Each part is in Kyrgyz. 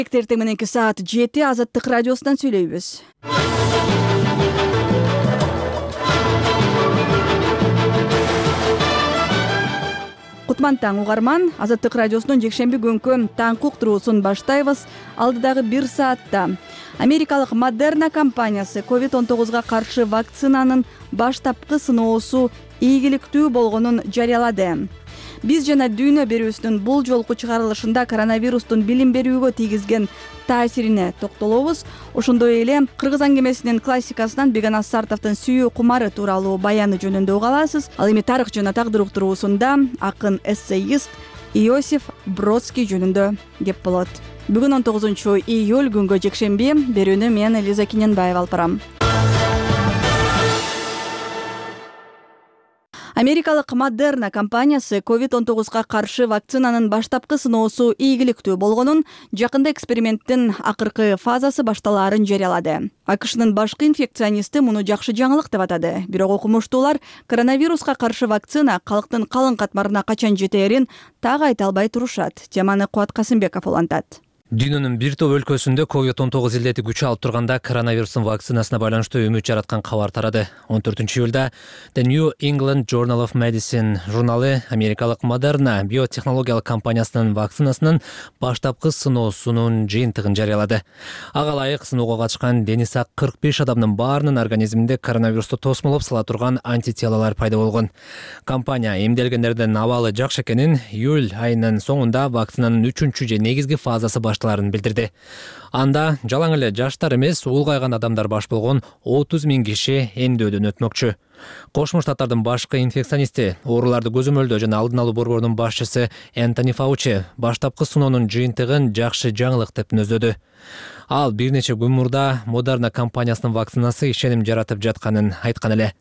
Эртең мененки саат 7 Азаттык радиосунан сүйлөйбүз. Кутман таң угарман, Азаттык радиосунун жекшемби күнкү таңкы уктуруусун баштайбыз. Алдыдагы 1 саатта Америкалык Moderna компаниясы COVID-19 каршы вакцинанын баштапкы сыноосу ийгиликтүү болгонун жарыялады. Биз жана дүйнө берүүсүнүн бул жолку чыгарылышында коронавирустун билим берүүгө тийгизген таасирине токтолобуз. Ошондой эле кыргыз аңгемесинин классикасынан Бегана Сартовдун сүйүү кумары тууралуу баяны жөнүндө угаласыз. Ал эми тарых жана тагдыр уктуруусунда акын эссеист Иосиф Бродский жөнүндө кеп болот. Бүгүн 19-июль күнгө жекшемби, берүүнү мен Элиза Кененбаева алып барам. Америкалык Moderna компаниясы COVID-19 каршы вакцинанын баштапкы сыноосу ийгиликтүү болгонун, жакында эксперименттин акыркы фазасы башталаарын жарыялады. АКШнын башкы инфекционисти муну жакшы жаңылык деп атады. Бирок окумуштуулар коронавируска каршы вакцина калктын калың катмарына качан жетээрин так айта албай турушат. Теманы Кубат Касымбеков улантат. Дүйнөнүн бир топ өлкөсүндө COVID-19 илдети күч алып турганда коронавирустун вакцинасына байланыштуу үмүт жараткан кабар тарады. 14-июлда The New England Journal of Medicine журналы Америкалык Moderna биотехнологиялык компаниясынын вакцинасынын баштапкы сыноосунун жыйынтыгын жарыялады. Ага ылайык сыноого катышкан дени сак 45 адамдын баарынын организминде коронавирусту тосмолоп сала турган антителолор пайда болгон. Компания эмделгендердин абалы жакшы экенин, июль айынын соңунда вакцинанын 3-чү же негизги фазасы билдирди. Анда жалаң эле жаштар эмес, улгайган адамдар баш болгон 30 000 киши эмдөөдөн өтмөкчү. Кошмо Штаттардын башкы инфекционисти, ооруларды көзөмөлдөө жана алдын алуу борборунун башчысы Энтони Фаучи баштапкы сыноонун жыйынтыгын жакшы жаңылык деп мүнөздөдү. Ал бир нече күн мурда Moderna компаниясынын вакцинасы ишеним жаратып жатканын айткан эле.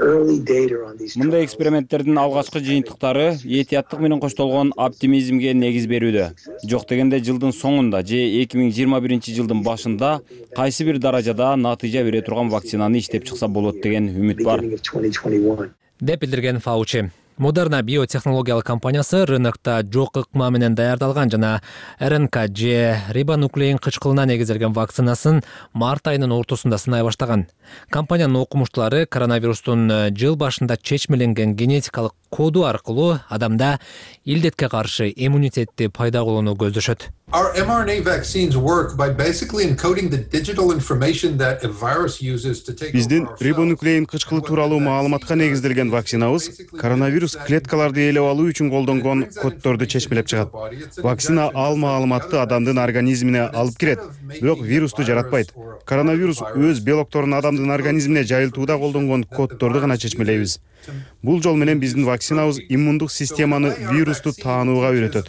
Мындай эксперименттердин алгачкы жыйынтыктары этияттык менен коштолгон оптимизмге негиз берүүдө. Жок дегенде жылдын соңунда же 2021-жылдын башында кайсы бир даражада натыйжа бере турган вакцинаны иштеп чыкса болот деген үмүт бар, деп билдирген Фаучи. Moderna биотехнологиялык компаниясы рынокто жок ыкма менен даярдалган жана РНК же рибонуклеин кычкылына негизделген вакцинасын март айынын ортосунда сынай баштаган. Компаниянын окумуштуулары коронавирустун жыл башында чечмеленген генетикалык коду аркылуу адамда илдетке каршы иммунитетти пайда кылууну көздөшөт. Our mRNA vaccines work by basically encoding the digital information that a virus uses to take Биздин рибонуклеин кычкылы тууралуу маалыматка негизделген вакцинабыз коронавирус клеткаларды ээлеп алуу үчүн колдонгон коддорду чечмелеп чыгат. Вакцина ал маалыматты адамдын организмине алып кирет, бирок вирусту жаратпайт. Коронавирус өз белокторун адамдын организмине жайылтууда колдонгон коддорду гана чечмелейбиз. Бул жол менен биздин вакцинабыз иммундук системаны вирусту таанууга үйрөтөт.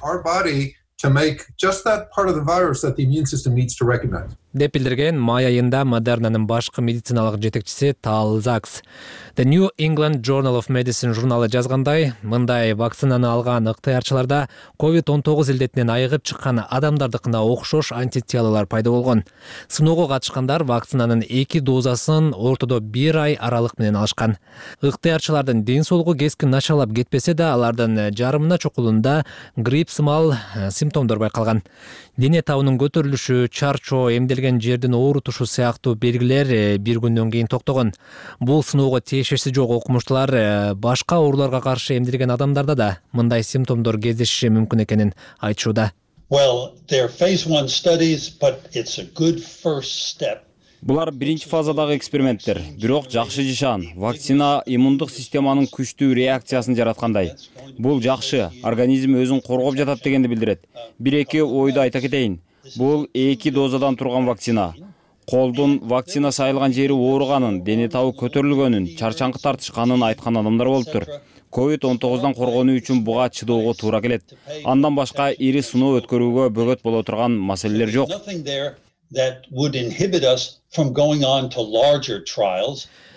To make just that part of the virus that the immune system needs to recognize. Деп билдирген май айында Moderna'нын башкы медициналык жетекчиси Tal Zaks. The New England Journal of Medicine журналы жазгандай, мындай вакцинаны алган ыктыярчыларда COVID-19 илдетинен айыгып чыккан адамдардыкына окшош антителолор пайда болгон. Сыноого катышкандар вакцинанын 2 дозасын ортодо 1 ай аралык менен алышкан. Ыктыярчылардын ден соолугу кескин начарлап кетпесе да, алардын жарымына чукулунда грипп сымал симптомдор байкалган. Дене табынын көтөрүлүшү, чарчоо, эмделген жердин оорутушу сыяктуу белгилер бир күндөн кийин токтогон. Бул сыноого тиешеси жок окумуштуулар башка ооруларга каршы эмделген адамдарда да мындай симптомдор кездешиши мүмкүн экенин айтышууда. Well, they're phase 1 studies, but it's a good first step. Булар биринчи фазадагы эксперименттер, бирок жакшы жишан. Вакцина иммундук системанын күчтүү реакциясын жараткандай. Бул жакшы, организм өзүн коргоп жатат дегенди билдирет. 1-2 ойду айта кетейин. Бул 2 дозадан турган вакцина. Колдун вакцина сайылган жери ооруганын, дене табы көтөрүлгөнүн, чарчаңкы тартышканын айткан адамдар болуптур. COVID-19 коргонуу үчүн буга чыдоого туура келет. Андан башка ири сыноо өткөрүүгө бөгөт боло турган маселелер жок. That would inhibit us from going on to larger trials.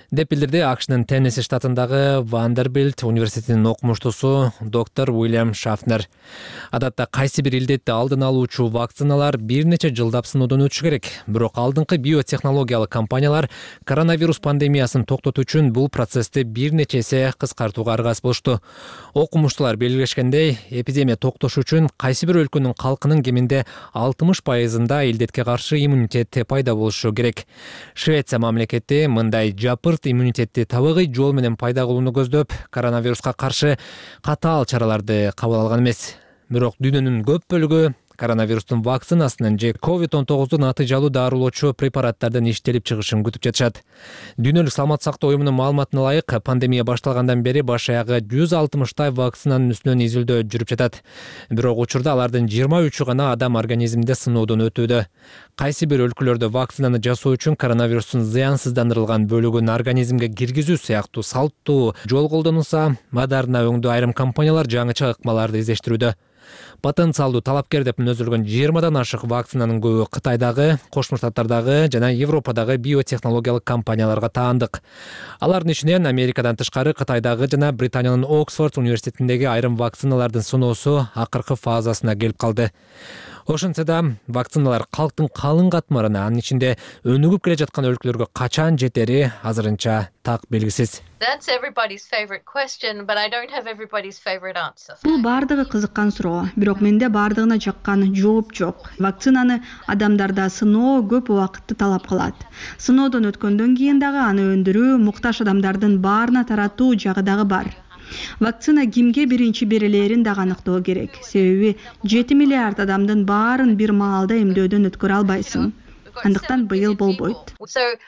деп билдирди АКШнын Теннесси штатындагы Вандербилт университетинин окумуштусу доктор Уильям Шафнер. Адатта кайсы бир илдетти алдын алуучу вакциналар бир нече жылдап сыноодон өтүшү керек. Бирок алдыңкы биотехнологиялык компаниялар коронавирус пандемиясын токтотуу үчүн бул процессти бир нече эсе кыскартууга аргасыз болушту. Окумуштуулар белгилешкендей, эпидемия токтош үчүн кайсы бир өлкөнүн калкынын кеминде 60%-ында илдетке каршы иммунитет пайда болушу керек. Швеция мамлекети мындай жапырт иммунитетти табигый жол менен пайда кылууну көздөп, коронавируска каршы катаал чараларды кабыл алган эмес. Бирок дүйнөнүн көп бөлүгү коронавирустун вакцинасынын же COVID-19 натыйжалуу дарылоочу препараттардын иштелип чыгышын күтүп жатышат. Дүйнөлүк саламаттык сактоо уюмунун маалыматына ылайык, пандемия башталгандан бери баш аягы 160 вакцинанын үстүнөн изилдөө жүрүп жатат. Бирок учурда алардын 23 гана адам организминде сыноодон өтүүдө. Кайсы бир өлкөлөрдө вакцинаны жасоо үчүн коронавирустун зыянсыздандырылган бөлүгүн организмге киргизүү сыяктуу салттуу жол колдонулса, Модерна өңдүү айрым компаниялар жаңыча ыкмаларды издештирүүдө. Потенциалдуу талапкер деп мүнөздөлгөн 20дан ашык вакцинанын көбү Кытайдагы, Кошмо Штаттардагы жана Европадагы биотехнологиялык компанияларга таандык. Алардын ичинен Америкадан тышкары Кытайдагы жана Британиянын Оксфорд университетиндеги айрым вакциналардын сыноосу акыркы фазасына келип калды. Ошентсе да вакциналар калктын калың катмарына, анын ичинде өнүгүп келе жаткан өлкөлөргө качан жетери азырынча так белгисиз. Бул бардыгы кызыккан суроо, бирок менде бардыгына жаккан жооп жок. Вакцинаны адамдарда сыноо көп убакытты талап кылат. Сыноодон өткөндөн кийин дагы аны өндүрүү, муктаж адамдардын баарына таратуу жагы дагы бар. Вакцина кимге биринчи берилерин дагы аныктоо керек. Себеби 7 миллиард адамдын баарын бир маалда эмдөөдөн өткөрө албайсың. Андыктан быйыл болбойт.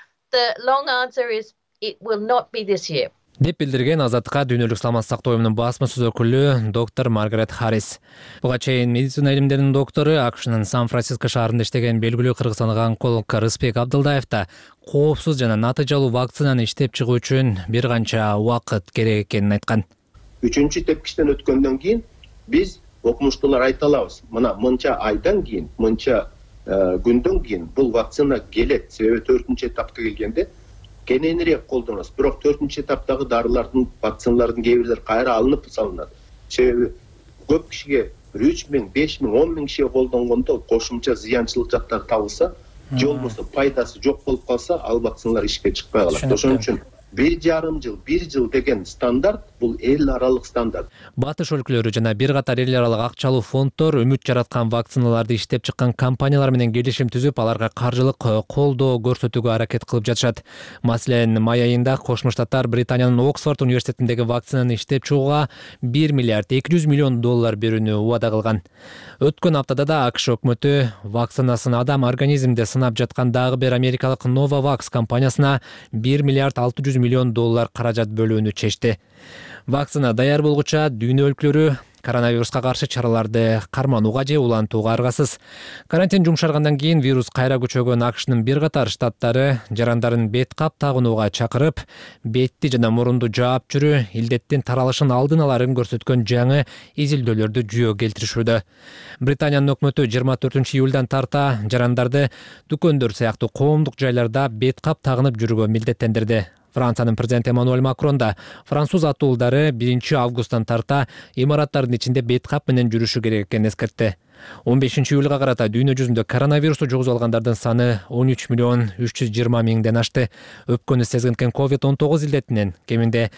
Деп билдирген Азаттыкка дүйнөлүк саламаттык сактоо уюмунун басма сөз өкүлү доктор Маргарет Харрис. Буга чейин медицина илимдеринин доктору, АКШнын Сан-Франциско шаарында иштеген белгилүү кыргызстандык онколог Рыспек Абдылдаев да коопсуз жана натыйжалуу вакцинаны иштеп чыгуу үчүн бир канча убакыт керек экенин айткан. 3-тепкичтен өткөндөн кийин биз окумуштуулар айта алабыз. Мына мынча айдан кийин, мынча күндөн кийин бул вакцина келет. Себеби 4-этапка келгенде кененирээк колдонобуз. Бирок 4-этаптагы дарылардын, вакциналардын кээ бирлери кайра алынып салынат. Себеби көп кишиге 3000, 5000, 10000 кишиге колдонгондо кошумча зыянчылык жактары табылса, же болбосо пайдасы жок болуп калса, ал вакциналар ишке чыкпай калат. Ошон үчүн 1,5 жыл, 1 жыл деген стандарт бул эл аралык стандарт. Батыш өлкөлөрү жана бир катар эл аралык акчалуу фонддор үмүт жараткан вакциналарды иштеп чыккан компаниялар менен келишим түзүп, аларга каржылык колдоо көрсөтүүгө аракет кылып жатышат. Маселен, май айында Кошмо Штаттар Британиянын Оксфорд университетиндеги вакцинаны иштеп чыгууга $1 миллиард 200 миллион берүүнү убада кылган. Өткөн аптада да АКШ өкмөтү вакцинасын адам организминде сынап жаткан дагы бир америкалык Novavax компаниясына $1 миллиард 600 миллион каражат бөлүүнү чечти. Вакцина даяр болгуча дүйнө өлкөлөрү коронавируска каршы чараларды карманууга же улантууга аргасыз. Карантин жумшаргандан кийин вирус кайра күчөгөн АКШнын бир катар штаттары жарандарын бет кап тагынууга чакырып, бетти жана мурунду жаап жүрүү, илдеттин таралышын алдын аларын көрсөткөн жаңы изилдөөлөрдү жүйөгө келтиришүүдө. Британиянын өкмөтү 24-июлдан тарта жарандарды дүкөндөр сыяктуу коомдук жайларда бет кап тагынып жүрүүгө милдеттендирди. Франциянын президенти Эммануэль Макрон да француз атуулдары 1-августтан тарта имараттардын ичинде бет кап менен жүрүшү керек экенин эскертти. 15-июлга карата дүйнө жүзүндө коронавирусту жугузуп алгандардын саны 13 миллион 320 миңден ашты. Өпкөнү сезгинткен COVID-19 илдетинен кеминде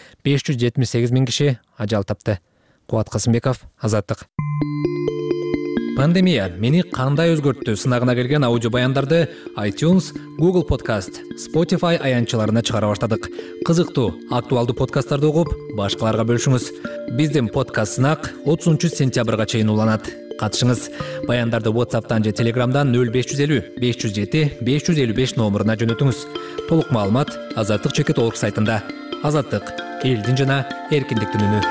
578 миң киши ажал тапты. Кубат Касымбеков, Азаттык. Пандемия мени кандай өзгөрттү сынагына келген аудио баяндарды iTunes, Google Podcast, Spotify аянтчаларына чыгара баштадык. Кызыктуу, актуалдуу подкасттарды угуп, башкаларга бөлүшүңүз. Биздин подкаст сынак 30-сентябрга чейин уланат. Катышыңыз. Баяндарды WhatsApp'тан же Telegram'дан 0550 507 555 номуруна жөнөтүңүз. Толук маалымат Азаттык.org сайтында. Азаттык — элдин жана эркиндиктин үнү.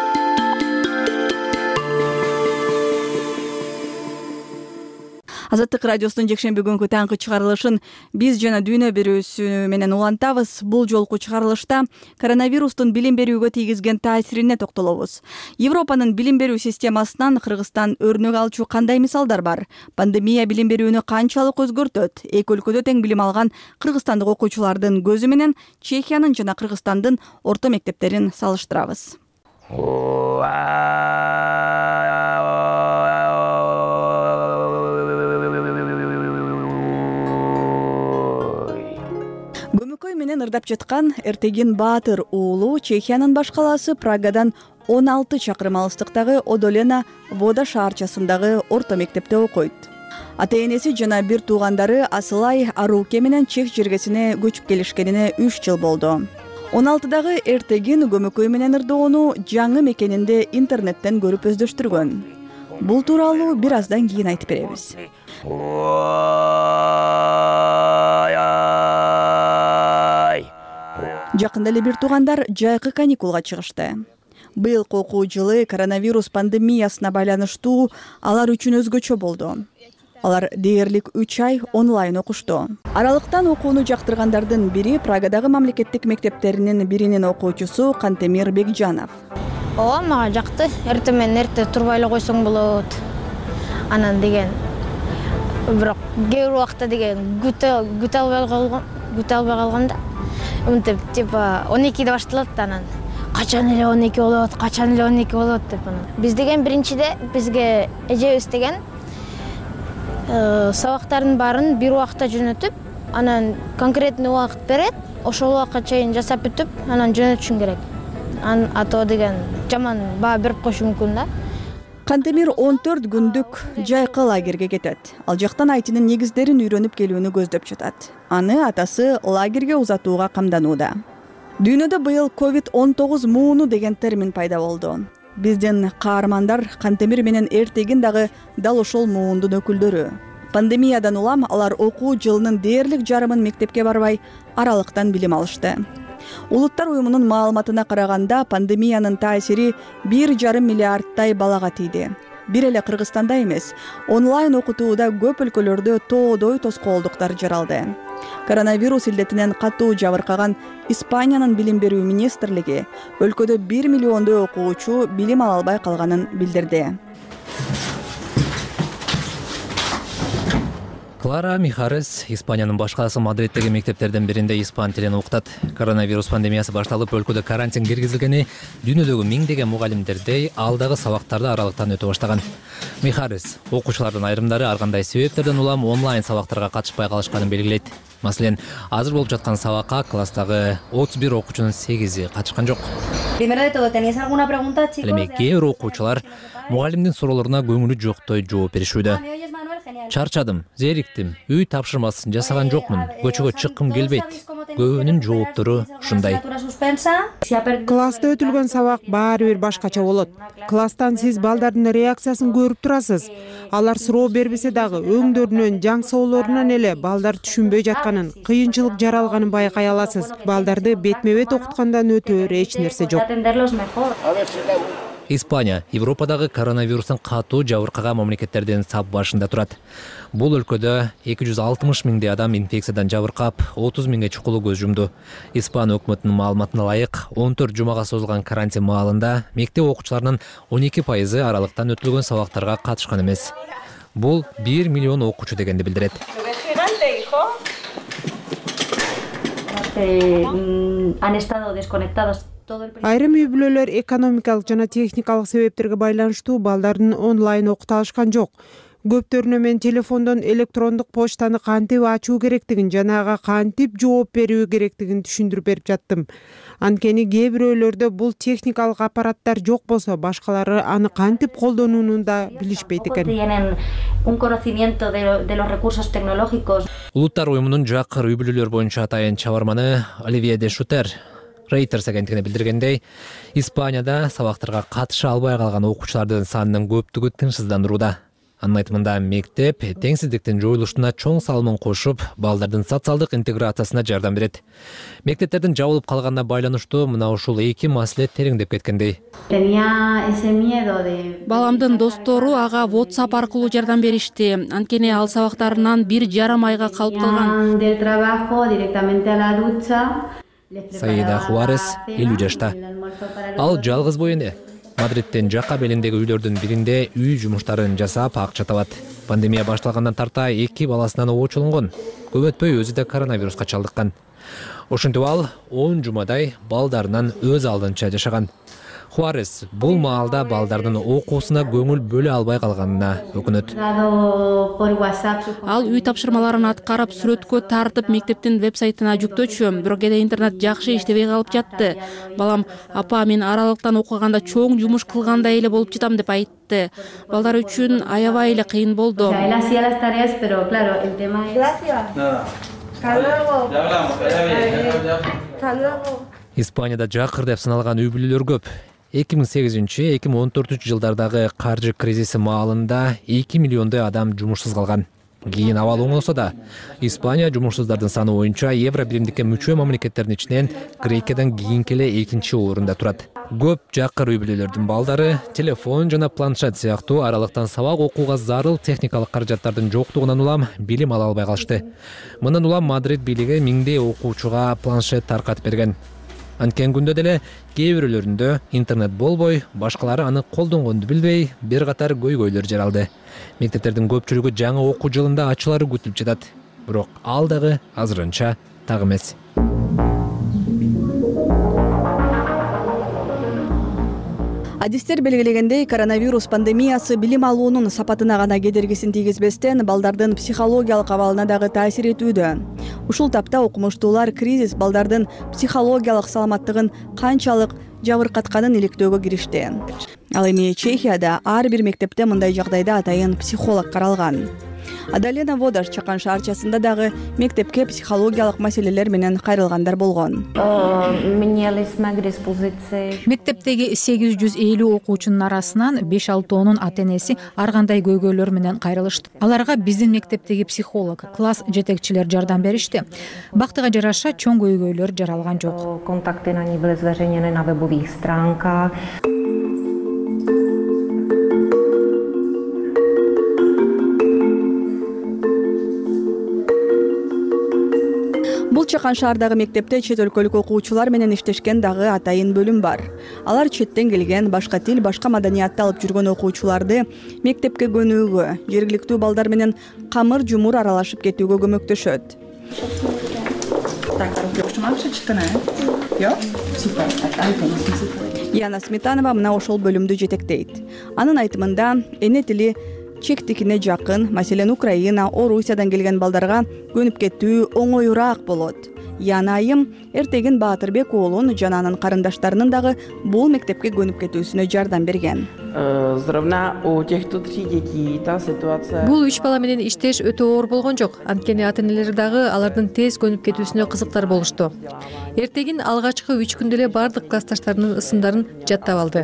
Азаттык радиосунун жекшемби күнкү таңкы чыгарылышын биз жана дүйнө берүүсү менен улантабыз. Бул жолку чыгарылышта коронавирустун билим берүүгө тийгизген таасирине токтолобуз. Европанын билим берүү системасынан Кыргызстан өрнөк алчу кандай мисалдар бар? Пандемия билим берүүнү канчалык өзгөртөт? Эки өлкөдө тең билим алган кыргызстандык окуучулардын көзү менен Чехиянын жана Кыргызстандын орто мектептерин салыштырабыз. Көмөкөй менен ырдап жаткан Эртегин Баатыр уулу Чехиянын баш калаасы Прагадан 16 чакырым алыстыктагы Одолена Вода шаарчасындагы орто мектепте окуйт. Ата-энеси жана бир туугандары Асылай Аруке менен Чех жергесине көчүп келишкенине 3 жыл болду. 16-дагы Эртегин көмөкөй менен ырдоону жаңы мекенинде интернеттен көрүп өздөштүргөн. Бул тууралуу бир аздан кийин айтып беребиз. Жакында эле бир туугандар жайкы каникулга чыгышты. Быйылкы окуу жылы коронавирус пандемиясына байланыштуу алар үчүн өзгөчө болду. Алар дээрлик 3 ай онлайн окушту. Аралыктан окууну жактыргандардын бири Прагадагы мамлекеттик мектептеринин биринин окуучусу Кантемир Бекжанов. Ооба, мага жакты. Эртең менен эрте турбай эле койсоң болот. Анан деген бирок кээ бир убакта деген күтө албай калганда мынтип типа 12-де башталат, анан качан эле 12 болот деп анан. Биз деген биринчиде бизге эжебиз деген сабактардын баарын бир убакта жөнөтүп, анан конкретный убакыт берет, ошол убакка чейин жасап бүтүп, анан жөнөтүшүң керек. Ато деген жаман баа берип коюшу мүмкүн да. Кантемир 14 күндүк жайкы лагерге кетет. Ал жактан айтынын негиздерин үйрөнүп келүүнү көздөп жатат. Аны атасы лагерге узатууга камданууда. Дүйнөдө быйыл COVID-19 мууну деген термин пайда болду. Биздин каармандар Кантемир менен Эртегин дагы дал ошол муундун өкүлдөрү. Пандемиядан улам алар окуу жылынын дээрлик жарымын мектепке барбай, аралыктан билим алышты. Улуттар уюмунун маалыматына караганда пандемиянын таасири 1,5 миллиардтай балага тийди. Бир эле Кыргызстанда эмес, онлайн окутууда көп өлкөлөрдө тоодой тоскоолдуктар жаралды. Коронавирус илдетинен катуу жабыркаган Испаниянын билим берүү министрлиги өлкөдө 1 миллиондой окуучу билим ала албай калганын билдирди. Клара Михарес Испаниянын баш калаасы Мадриддеги мектептердин биринде испан тилин окутат. Коронавирус пандемиясы башталып, өлкөдө карантин киргизилгени дүйнөдөгү миңдеген мугалимдердей алдагы сабактарды аралыктан өтө баштаган. Михарес окуучулардын айрымдары ар кандай себептерден улам онлайн сабактарга катышпай калышканын белгилейт. Маселен, азыр болуп жаткан сабакка класстагы 31 окуучунун 8-и катышкан жок. Ал эми кээ бир окуучулар мугалимдин суроолоруна көңүлү жоктой жооп беришүүдө. Чарчадым, зериктим, үй тапшырмасын жасаган жокмун, көчөгө чыккым келбейт. Көбүнүн жооптору ушундай. Класста өтүлгөн сабак баары бир башкача болот. Класстан сиз балдардын реакциясын көрүп турасыз. Алар суроо бербесе дагы өңдөрүнөн, жаң соолорунан эле балдар түшүнбөй жатканын, кыйынчылык жаралганын байкай аласыз. Балдарды бетме-бет окуткандан өтөөр эч нерсе жок. Испания Европадагы коронавирустун катуу жабыркаган мамлекеттердин сап башында турат. Бул өлкөдө 260 миңдей адам инфекциядан жабыркап, 30 миңге чукулу көз жумду. Испан өкмөтүнүн маалыматына ылайык, 14 жумага созулган карантин маалында мектеп окуучуларынын 12% аралыктан өтүлгөн сабактарга катышкан эмес. Бул 1 миллион окуучу дегенди билдирет. Айрым үй бүлөлөр экономикалык жана техникалык себептерге байланыштуу балдарын онлайн окута алышкан жок. Көптөрүнө мен телефондон электрондук почтаны кантип ачуу керектигин жана ага кантип жооп берүү керектигин түшүндүрүп берип жаттым. Анткени кээ бирөөлөрдө бул техникалык аппараттар жок болсо, башкалары аны кантип колдонууну да билишпейт экен. Улуттар уюмунун жакыр үй бүлөлөр боюнча атайын чабарманы Оливье де Шутер Reuters агенттигине билдиргендей, Испанияда сабактарга катыша албай калган окуучулардын санынын көптүгү тынчсыздандырууда. Анын айтымында мектеп теңсиздиктин жоюлушуна чоң салымын кошуп, балдардын социалдык интеграциясына жардам берет. Мектептердин жабылып калганына байланыштуу мына ушул эки маселе тереңдеп кеткендей. Баламдын достору ага WhatsApp аркылуу жардам беришти. Анткени ал сабактарынан 1,5 айга калып калган. Саида Хуарес 50 жашта. Ал жалгыз бой эне. Мадридтин жакка белиндеги үйлөрдүн биринде үй жумуштарын жасап акча табат. Пандемия башталгандан тарта 2 баласынан оочулунгон. Көп өтпөй өзү да коронавируска чалдыккан. Ошентип ал 10 жумадай балдарынан өз алдынча жашаган. Хуарес бул маалда балдардын окуусуна көңүл бөлө албай калганына өкүнөт. Ал үй тапшырмаларын аткарып, сүрөткө тартып мектептин веб-сайтына жүктөчү, бирок кээде интернет жакшы иштебей калып жатты. Балам, апа, мен аралыктан окуганда чоң жумуш кылгандай эле болуп жатам деп айтты. Балдар үчүн аябай эле кыйын болду. Испанияда жакыр деп саналган үй бүлөлөр көп. 2008-2014 жылдардагы каржы кризиси маалында 2 миллиондой адам жумушсуз калган. Кийин абал оңолсо да, Испания жумушсуздардын саны боюнча Евро биримдикке мүчө мамлекеттердин ичинен Грекиядан кийинки эле 2-чи орунда турат. Көп жакыр үй бүлөлөрдүн балдары телефон жана планшет сыяктуу аралыктан сабак окууга зарыл техникалык каражаттардын жоктугунан улам билим ала албай калышты. Мындан улам Мадрид бийлиги миңдей окуучуга планшет таркатып берген. Анткени күндө деле кээ бирөөлөрүндө интернет болбой, башкалары аны колдонгонду билбей, бир катар көйгөйлөр жаралды. Мектептердин көпчүлүгү жаңы окуу жылында ачылары күтүлүп жатат. Бирок ал дагы азырынча так эмес. Адистер белгилегендей, коронавирус пандемиясы билим алуунун сапатына гана кедергисин тийгизбестен, балдардын психологиялык абалына дагы таасир этүүдө. Ушул тапта окумуштуулар кризис балдардын психологиялык саламаттыгын канчалык жабыркатканын иликтөөгө киришти. Ал эми Чехияда ар бир мектепте мындай жагдайда атайын психолог каралган. Адалена Водаш Чакан шаарчасында дагы мектепке психологиялык маселелер менен кайрылгандар болгон. Мектептеги 850 окуучунун арасынан 5-6 ата-энеси ар кандай көйгөйлөр менен кайрылышты. Аларга биздин мектептеги психолог, класс жетекчилер жардам беришти. Бактыга жараша чоң көйгөйлөр жаралган жок. Контакты они были звернены на вебовых странках. Бул Чакан шаардагы мектепте чет өлкөлүк окуучулар менен иштешкен дагы атайын бөлүм бар. Алар четтен келген, башка тил, башка маданиятты алып жүргөн окуучуларды мектепке көнүүгө, жергиликтүү балдар менен камыр жумур аралашып кетүүгө көмөктөшөт. Яна Сметанова мына ошол бөлүмдү жетектейт. Анын айтымында эне тили чектикине жакын, маселен Украина, Орусиядан келген балдарга көнүп кетүү оңоюраак болот. Яна айым эртеген Баатырбек уулун жана анын карындаштарынын дагы бул мектепке көнүп кетүүсүнө жардам берген. Бул 3 бала менен иштеш өтө оор болгон жок. Анткени ата-энелер дагы алардын тез көнүп кетүүсүнө кызыктар болушту. Эртегин алгачкы 3 күндө эле бардык классташтарынын ысымдарын жаттап алды.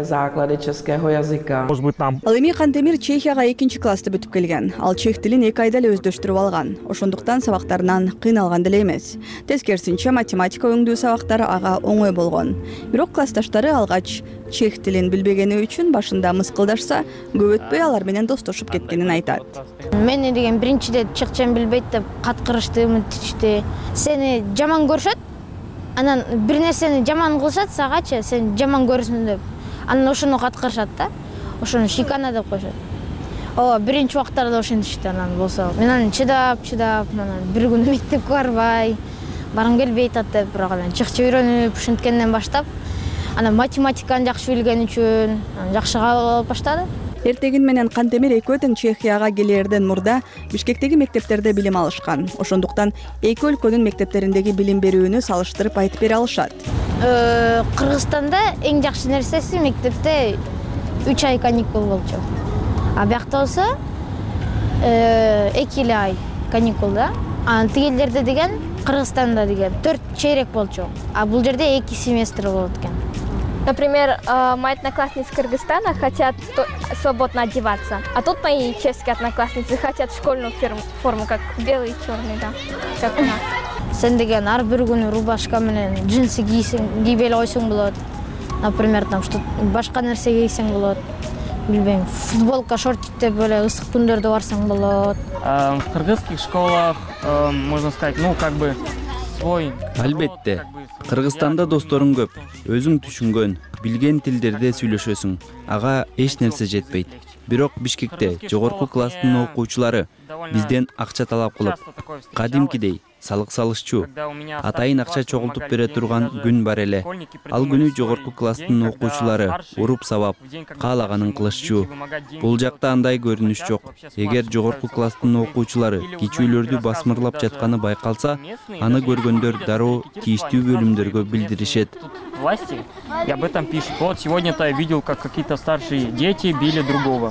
Ал эми Кантемир Чехияга 2-чи классты бүтүп келген. Ал чех тилин 2 айда эле өздөштүрүп алган. Ошондуктан сабактарынан кыйналган деле эмес. Тескерисинче математика өңдүү сабактары ага оңой болгон. Бирок классташтары алгач чех тилин билбегени үчүн башында мыскылдашса, көп өтпөй алар менен достошуп кеткенин айтат. Мени деген биринчиде чыкчан билбейт деп каткырышты, үмүттүштү. Сени жаман көрүшөт. Анан бир нерсени жаман кылышат сагачы, сен жаман көрүсүң деп. Анан ошону каткырышат да. Ошону шикана деп коюшат. Биринчи убактарда ошентишти, анан болсо. Мен аны чыдап, анан бир күн мектепке барбай, баргым келбей атат деп, бирок анан чыкча үйрөнүп, ушинткенден баштап, анан математиканы жакшы билген үчүн жакшы кабыл алып баштады. Эртегин менен Кантемир экөө тең Чехияга келерден мурда Бишкектеги мектептерде билим алышкан. Ошондуктан эки өлкөнүн мектептериндеги билим берүүнү салыштырып айтып бере алышат. Кыргызстанда эң жакшы нерсеси мектепте 3 ай каникул болчу. А биякта болсо 2 ай каникул да. Анан тигелерде деген Кыргызстанда деген 4 чейрек болчу. А бул жерде 2 семестр болот экен. Например, мои одноклассницы Кыргызстана хотят свободно одеваться, а тут мои чешские одноклассницы хотят школьную форму, как белый и черный, да, как у нас. Сен деген ар бир күнү рубашка менен джинсы кийбей эле койсоң болот. Например, там что башка нерсе кийсең болот. Билбейм, футболка, шортик деп эле ысык күндөрдө барсаң болот. В кыргызских школах, можно сказать, как бы свой. Албетте. Кыргызстанда досторуң көп. Өзүң түшүнгөн, билген тилдерде сүйлөшөсүң. Ага эч нерсе жетпейт. Бирок Бишкекте жогорку класстын окуучулары бизден акча талап кылып, кадимкидей салык салышчу, атайын акча чогултуп бере турган күн бар эле. Ал күнү жогорку класстын окуучулары уруп сабап, каалаганын кылышчу. Бул жакта андай көрүнүш жок. Эгер жогорку класстын окуучулары кичүүлөрдү басмырлап жатканы байкалса, аны көргөндөр дароо тийиштүү бөлүмдөргө билдиришет. Власти и об этом пишут. Вот сегодня-то я видел, как какие-то старшие дети били другого.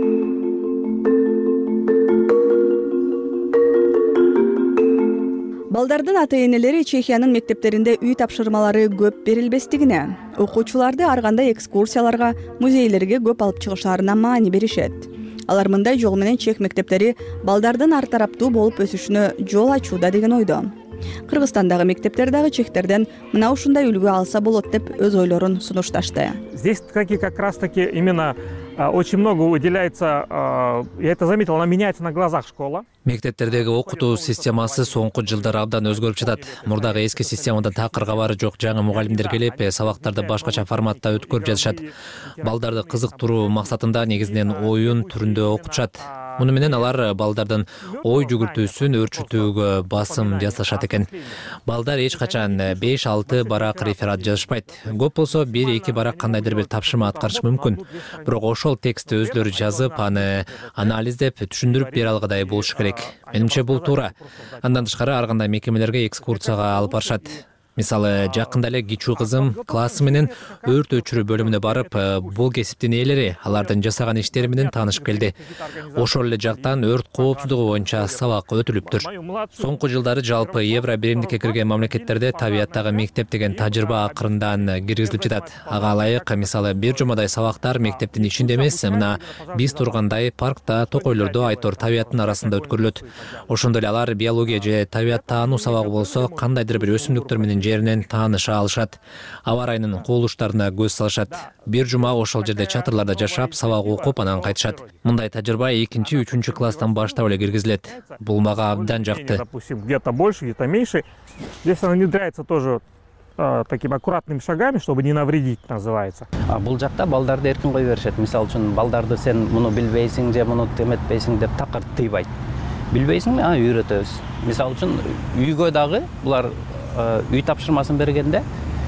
Балдардын ата-энелери Чехиянын мектептеринде үй тапшырмалары көп берилбестигине, окуучуларды ар кандай экскурсияларга, музейлерге көп алып чыгышаарына маани беришет. Алар мындай жол менен чех мектептери балдардын ар тараптуу болуп өсүшүнө жол ачууда деген ойдо. Кыргызстандагы мектептер дагы чехтерден мына ушундай үлгү алса болот деп өз ойлорун сунушташты. Здесь как раз таки именно очень много уделяется, я это заметил, она меняется на глазах школа. Мектептердеги окутуу системасы соңку жылдары абдан өзгөрүп жатат. Мурдагы эски системадан такырга бары жок, жаңы мугалимдер келип, сабактарды башкача форматта өткөрүп жатышат. Балдарды кызыктыруу максатында негизинен оюн түрүндө окутушат. Муну менен алар балдардын ой жүгүртүүсүн өөрчүтүүгө басым жасашат экен. Балдар эч качан 5-6 барак реферат жазышпайт. Көп болсо 1-2 барак кандайдыр бир тапшырма аткарышы мүмкүн. Бирок ошол текстти өзлөрү жазып, аны анализдеп, түшүндүрүп бере алгыдай болушу керек. Менимче бул туура. Андан тышкары ар кандай мекемелерге экскурсияга алып барышат. Мисалы, жакында эле кичүү кызым классы менен өрт өчүрүү бөлүмүнө барып, бул кесиптин ээлери алардын жасаган иштери менен таанышып келди. Ошол эле жактан өрт коопсуздугу боюнча сабак өтүлүптүр. Соңку жылдары жалпы Евро биримдикке кирген мамлекеттерде табияттагы мектеп деген тажрыйба акырындан киргизилип жатат. Ага ылайык, мисалы, бир жумадай сабактар мектептин ичинде эмес, мына биз тургандай паркта, токойлордо айтор табияттын арасында өткөрүлөт. Ошондой эле алар биология же табият таануу сабагы болсо, кандайдыр бир өсүмдүктөр менен жеринен тааныша алышат. Аба райынын кубулуштарына көз салышат. Бир жума ошол жерде чатырларда жашап, сабак окуп, анан кайтышат. Мындай тажрыйба 2-3 класстан баштап эле киргизилет. Бул мага абдан жакты. Допустим, где-то больше, где-то меньше. Здесь она внедряется тоже такими аккуратными шагами, чтобы не навредить, называется. Бул жакта балдарды эркин кое беришет. Мисалы үчүн, балдарды сен муну билбейсиң же муну эметпейсиң деп такыр тыйбайт. Билбейсиңби? Үйрөтөбүз. Мисалы үчүн, үйгө дагы булар үй тапшырмасын бергенде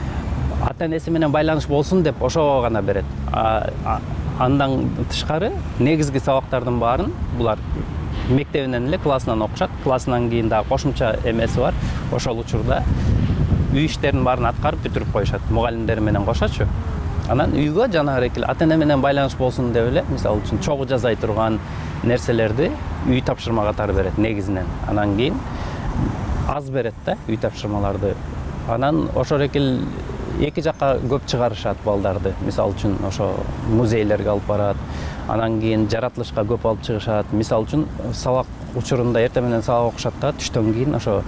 ата-энеси менен байланыш болсун деп ошого гана берет. Андан тышкары негизги сабактардын баарын булар мектебинен эле классынан окушат. Классынан кийин дагы кошумча эмеси бар. Ошол учурда үй иштерин баарын аткарып бүтүрүп коюшат. Мугалимдер менен кошочу. Анан үйгө жанагы эле ата-эне менен байланыш болсун деп эле, мисалы үчүн чогуу жазай турган нерселерди үй тапшырма катары берет негизинен. Анан кийин аз берет да үй тапшырмаларды. Анан ошол экил эки жакка көп чыгарышат балдарды. Мисалы үчүн ошо музейлерге алып барат. Анан кийин жаратылышка көп алып чыгышат. Мисалы үчүн сабак учурунда эртең менен сабак окушат да, түштөн кийин ошо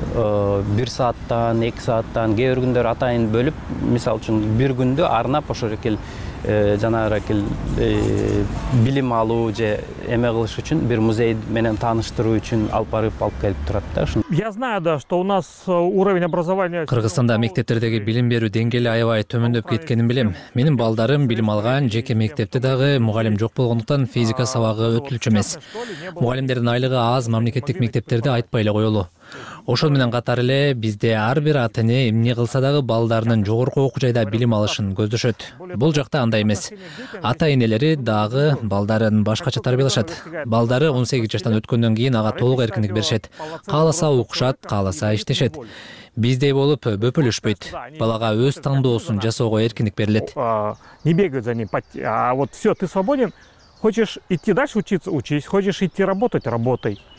1 сааттан, 2 сааттан, кээ бир күндөр атайын бөлүп, мисалы үчүн бир күндү арнап ошол экил жанагы экил билим алуу же эме кылыш үчүн, бир музей менен тааныштыруу үчүн алып келип турат да. Я знаю, да, что у нас уровень образования. Кыргызстанда мектептердеги билим берүү деңгээли аябай төмөндөп кеткенин билем. Менин балдарым билим алган жеке мектепте дагы мугалим жок болгондуктан физика сабагы өтүлчү эмес. Мугалимдердин айлыгы аз мамлекеттик мектептерде айтпай эле коелу. Ошол менен катар эле бизде ар бир ата-эне эмне кылса дагы балдарынын жогорку окуу жайда билим алышын көздөшөт. Бул жакта андай эмес. Ата-энелери дагы балдарын башкача тарбиялашат. Балдары 18 жаштан өткөндөн кийин ага толук эркиндик беришет. Кааласа окушат, кааласа иштешет. Биздей болуп бөпөлөшпөйт. Балага өз тандоосун жасоого эркиндик берилет. Не бегают за ним, а вот все, ты свободен. Хочешь идти дальше учиться — учись. Хочешь идти работать — работай.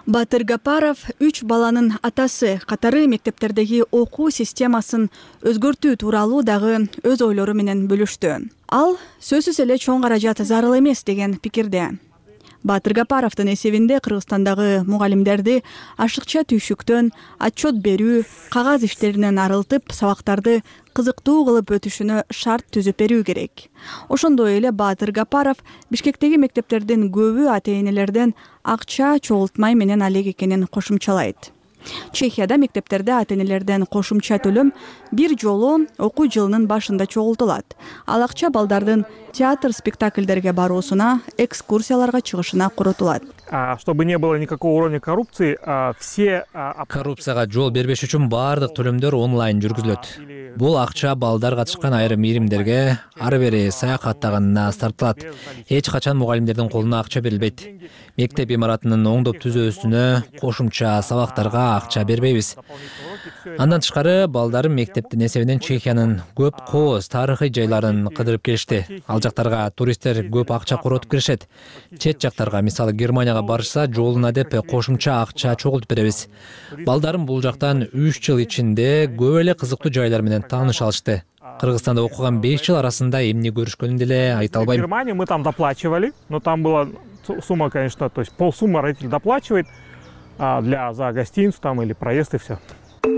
Батыр Гапаров 3 баланын атасы катары мектептердеги окуу системасын өзгөртүү тууралуу дагы өз ойлору менен бөлүштү. Ал сөзсүз эле чоң каражат зарыл эмес деген пикирде. Батыр Гапаровдун эсебинде Кыргызстандагы мугалимдерди ашыкча түйшүктөн отчет берүү, кагаз иштеринен арылтып, сабактарды кызыктуу кылып өтүшүнө шарт түзүп берүү керек. Ошондой эле Батыр Гапаров Бишкектеги мектептердин көбү ата-энелерден акча чогултмай менен алек экенин кошумчалайт. Чехияда мектептерде ата-энелерден кошумча төлөм бир жолу окуу жылынын башында чогултулат. Ал акча балдардын театр спектакльдерге баруусуна, экскурсияларга чыгышына коротулат. Чтобы не было никакого уровня коррупции, все коррупцияга жол бербеш үчүн баардык төлөмдөр онлайн жүргүзүлөт. Бул акча балдар катышкан айрым ийримдерге ары бери саякаттаганына тартылат. Эч качан мугалимдердин колуна акча берилбейт. Мектеп имаратынын оңдоп түзүүсүнө кошумча сабактарга акча бербейбиз. Андан тышкары балдарым мектептин эсебинен Чехиянын көп кооз тарыхый жайларын кыдырып келишти. Ал жактарга туристтер көп акча коротуп киришет. Чет жактарга, мисалы Германияга барышса, жолуна деп кошумча акча чогултуп беребиз. Балдарым бул жактан 3 жыл ичинде көп эле кызыктуу жайлар менен тааныша алышты. Кыргызстанда окуган 5 жыл арасында эмне көрүшкөнүн деле айта албайм. В Германии мы там доплачивали, но там была сумма, конечно, то есть полсуммы родитель доплачивает за гостиницу там или проезд и все.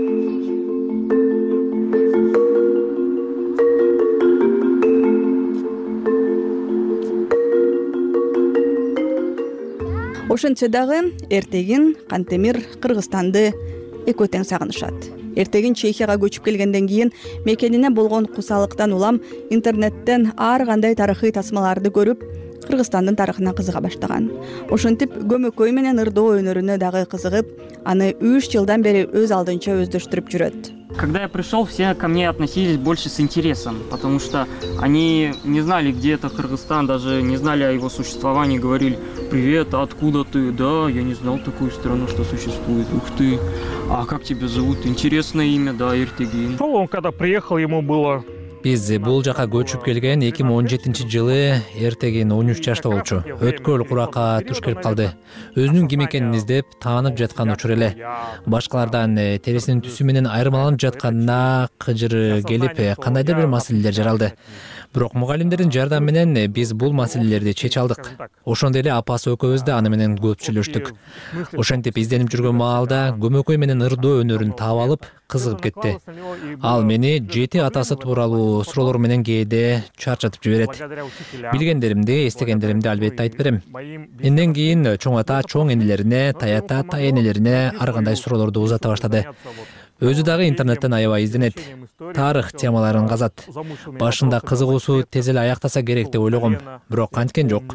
Ошентсе дагы эртегин Кантемир Кыргызстанды экөө тең сагынышат. Эртегин Чехияга көчүп келгенден кийин мекенине болгон кусалыктан улам интернеттен ар кандай тарыхый тасмаларды көрүп, Кыргызстандын тарыхына кызыга баштаган. Ошентип көмөкөй менен ырдоо өнөрүнө дагы кызыгып, аны 3 жылдан бери өз алдынча өздөштүрүп жүрөт. Когда я пришел, все ко мне относились больше с интересом, потому что они не знали, где это Кыргызстан, даже не знали о его существовании, говорили: «Привет, откуда ты?» «Да, я не знал такую страну, что существует». «Ух ты! А как тебя зовут?» «Интересное имя, да, Эртегин». Он когда приехал, ему было... Биз бул жака көчүп келген 2017-жылы Эртегин 13 жашта болчу. Өткөл куракка туш келип калды. Өзүнүн ким экенин издеп, таанып жаткан учур эле. Башкалардан терисинин түсү менен айырмаланып жатканына кыжыры келип, кандайдыр бир маселелер жаралды. Бирок мугалимдердин жардамы менен биз бул маселелерди чече алдык. Ошондой эле апасы экөөбүз да аны менен көп сүйлөштүк. Ошентип изденип жүргөн маалда көмөкөй менен ырдоо өнөрүн таап алып, кызыгып кетти. Ал мени 7 атасы тууралуу суроолор менен кээде чарчатып жиберет. Билгендеримди, эстегендеримди албетте айтып берем. Энден кийин чоң ата чоң энелерине, таята таенелерине ар кандай суроолорду узата баштады. Өзү дагы интернеттен аябай изденет. Тарых темаларын казат. Башында кызыгуусу тез эле аяктаса керек деп ойлогом, бирок канткен жок.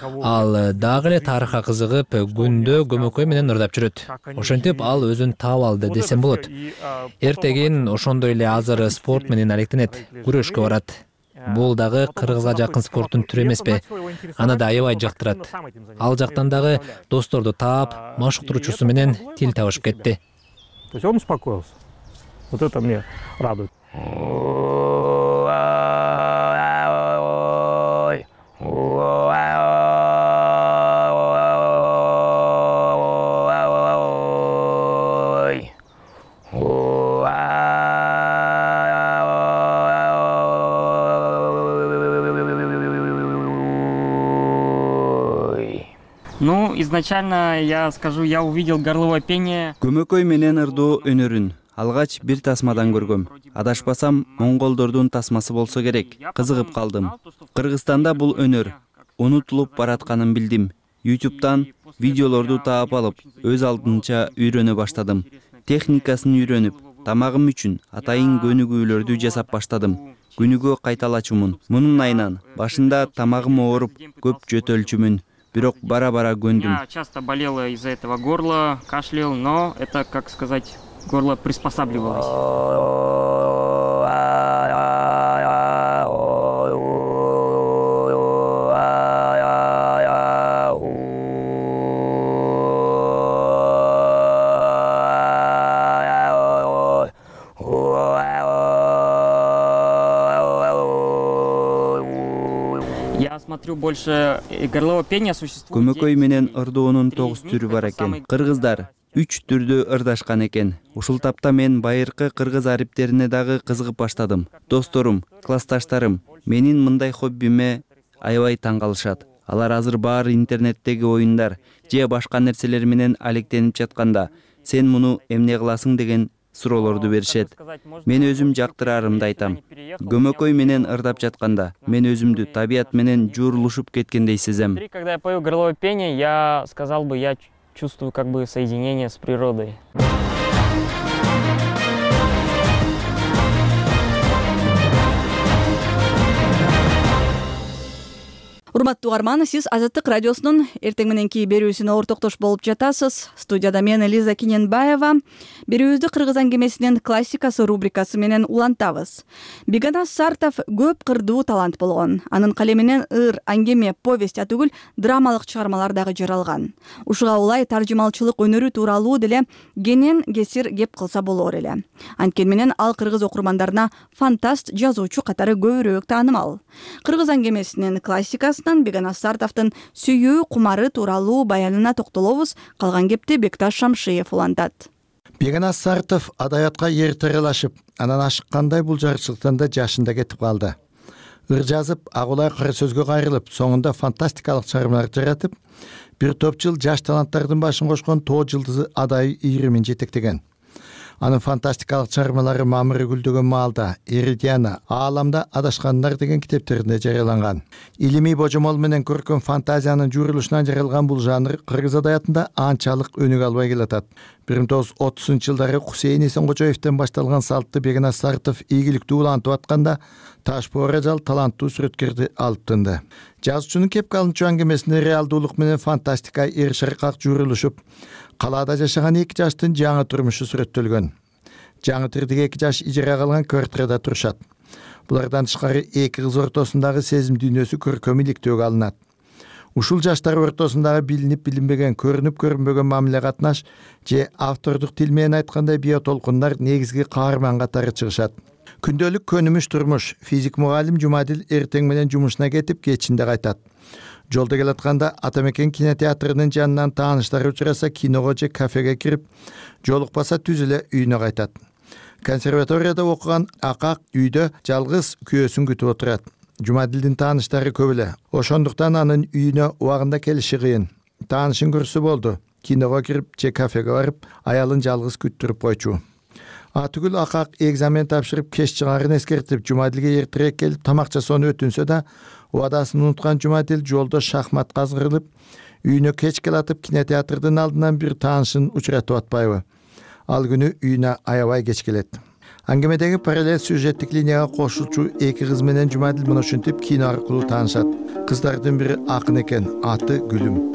Ал дагы эле тарыхка кызыгып, күндө көмөкөй менен ырдап жүрөт. Ошентип ал өзүн таап алды десем болот. Эртегин ошондой эле азыр спорт менен алектенет, күрөшкө барат. Бул дагы кыргызга жакын спорттун түрү эмеспи? Аны да аябай жактырат. Ал жактан дагы досторду таап, машыктыруучусу менен тил табышып кетти. То есть он успокоился. Вот это мне радует. Ну, изначально, я скажу, я увидел горловое пение. Көмөкөй менен ырдоо өнөрүн алгач бир тасмадан көргөм. Адашпасам, монголдордун тасмасы болсо керек. Кызыгып калдым. Кыргызстанда бул өнөр унутулуп баратканын билдим. YouTube'дан видеолорду таап алып, өз алдынча үйрөнө баштадым. Техникасын үйрөнүп, тамагым үчүн атайын көнүгүүлөрдү жасап баштадым. Күнүгө кайталачумун. Мунун айынан башында тамагым ооруп, көп жөтөлчүмүн. Бирок бара-бара көндүм. Я часто болела из-за этого горла, кашлял, но это, как сказать, горло приспосабливалось. смотрю, больше горлового пения существует. Көмөкөй менен ырдоонун 9 түрү бар экен. Кыргыздар 3 түрдө ырдашкан экен. Ушул тапта мен байыркы кыргыз ариптерине дагы кызыгып баштадым. Досторум, классташтарым менин мындай хоббиме аябай таң калышат. Алар азыр баары интернеттеги оюндар же башка нерселер менен алектенип жатканда, сен муну эмне кыласың деген суроолорду беришет. Мен өзүм жактыраарымды айтам. Көмөкөй менен ырдап жатканда мен өзүмдү табият менен жуурулушуп кеткендей сезем. Когда я пою горловое пение, я сказал бы, я чувствую как бы соединение с природой. Урматтуу угарман, сиз Азаттык радиосунун эртең мененки берүүсүнө ортоктош болуп жатасыз. Студияда мен Лиза Киненбаева. Берүүбүздү кыргыз аңгемесинин классикасы рубрикасы менен улантабыз. Бегана Сартов көп кырдуу талант болгон. Анын калеминен ыр, аңгеме, повесть түгүл драмалык чыгармалар дагы жаралган. Ушуга улай таржымалчылык өнөрү тууралуу деле кенен кесир кеп кылса болор эле. Анткени менен ал кыргыз окурмандарына фантаст жазуучу катары көбүрөөк таанымал. Кыргыз аңгемесинин классикасы Бегана Сартовдун сүйүү кумары тууралуу баянына токтолобуз. Калган кепти Бекташ Шамшиев улантат. Бегана Сартов адабиятка эрте аралашып, анан ашыккандай бул жарчылыктан да жашында кетип калды. Ыр жазып, агулай кара сөзгө кайрылып, соңунда фантастикалык чыгармалар жаратып, бир топ жыл жаш таланттардын башын кошкон Тоо жылдызы адай ийримин жетектеген. Анын фантастикалык чыгармалары мамыры гүлдөгөн маалда, Эридиана, Ааламда адашкандар деген китептеринде жарыяланган. Илимий божомол менен көркөм фантазиянын жуурулушунан жаралган бул жанр кыргыз адабиятында анчалык өнүк албай келатат. 1930-жылдары Хусейин Эсенкожоевден башталган салтты Бегана Сартов ийгиликтүү улантып атканда, Ташпоора жал таланттуу сүрөткөрдү алып тынды. Жазуучунун кепке алынчу аңгемесинде реалдуулук менен фантастика эр шаркак жуурулушуп, калаада жашаган 2 жаштын жаңы турмушу сүрөттөлгөн. Жаңы түрдөгү 2 жаш ижарага алган квартирада турушат. Булардан тышкары 2 кыз ортосундагы сезим дүйнөсү көркөм иликтөөгө алынат. Ушул жаштар ортосундагы билинип билинбеген, көрүнүп көрүнбөгөн мамиле катнаш же автордук тил менен айткандай биотолкундар негизги каарман катары чыгышат. Күндөлүк көнүмүш турмуш, физик мугалим Жумадил эртең менен жумушуна кетип, кечинде кайтат. Жолдо келатканда Атамекен кинотеатрынын жанынан тааныштары учураса киного же кафеге кирип, жолукпаса түз эле үйүнө кайтат. Консерваторияда окуган Акак үйдө жалгыз күйөөсүн күтүп отурат. Жумадилдин тааныштары көп эле. Ошондуктан анын үйүнө убагында келиши кыйын. Таанышын көрсө болду. Киного кирип же кафеге барып, аялын жалгыз күттүрүп койчу. Атүгүл Акак экзамен тапшырып кеч чыгарын эскертип, Жумадилге эртерээк келип тамак жасоону өтүнсө да, убадасын унуткан Жумадил жолдо шахматка азгырылып, үйүнө кеч келатып кинотеатрдын алдынан бир таанышын учуратып атпайбы. Ал күнү үйүнө аябай кеч келет. Аңгемедеги параллель сюжеттик линияга кошулчу 2 кыз менен Жумадил муну ушинтип кино аркылуу таанышат. Кыздардын бири акын экен, аты Гүлүм.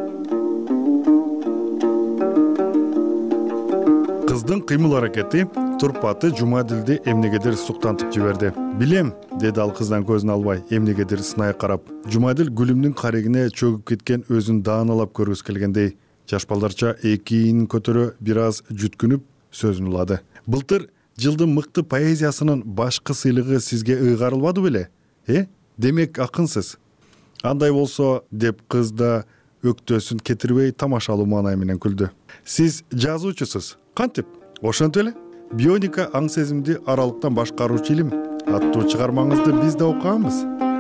Кыздын кыймыл аракети турпаты Жумадилди эмнегедир суктантып жиберди. Билем, деди ал кыздан көзүн албай, эмнегедир сынай карап. Жумадил Гүлүмдүн карегине чөгүп кеткен өзүн дааналап көргүсү келгендей, жаш балдарча экиин көтөрө бир аз жүткүнүп сөзүн улады. Былтыр жылдын мыкты поэзиясынын башкы сыйлыгы сизге ыйгарылбады беле? Демек акынсыз. Андай болсо, деп кыз да өктөсүн кетирбей тамашалуу маанай менен күлдү. Сиз жазуучусуз. Кантип? Ошентип эле. Бионика аң сезимди аралыктан башкаруучу илим аттуу чыгармаңызды биз да окуганбыз.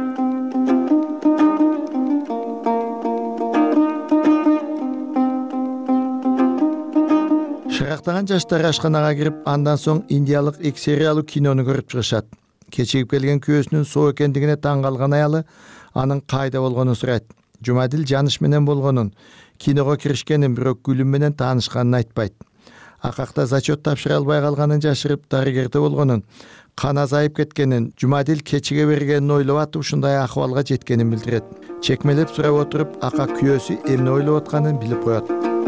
Шырактаган жаштар ашканага кирип, андан соң индиялык 2 сериялуу кинону көрүп чыгышат. Кечигип келген күйөөсүнүн соо экендигине таң калган аялы анын кайда болгонун сурайт. Жумадил жаныш менен болгонун, киного киришкенин, бирок Гүлүм менен таанышканын айтпайт. Акакта зачет тапшыра албай калганын жашырып, дарыгерде болгонун, кан азайып кеткенин, Жумадил кечиге бергенин ойлоп атып ушундай акыбалга жеткенин билдирет. Чекмелеп сурап отуруп, Акак күйөөсү эмне ойлоп атканын билип коет.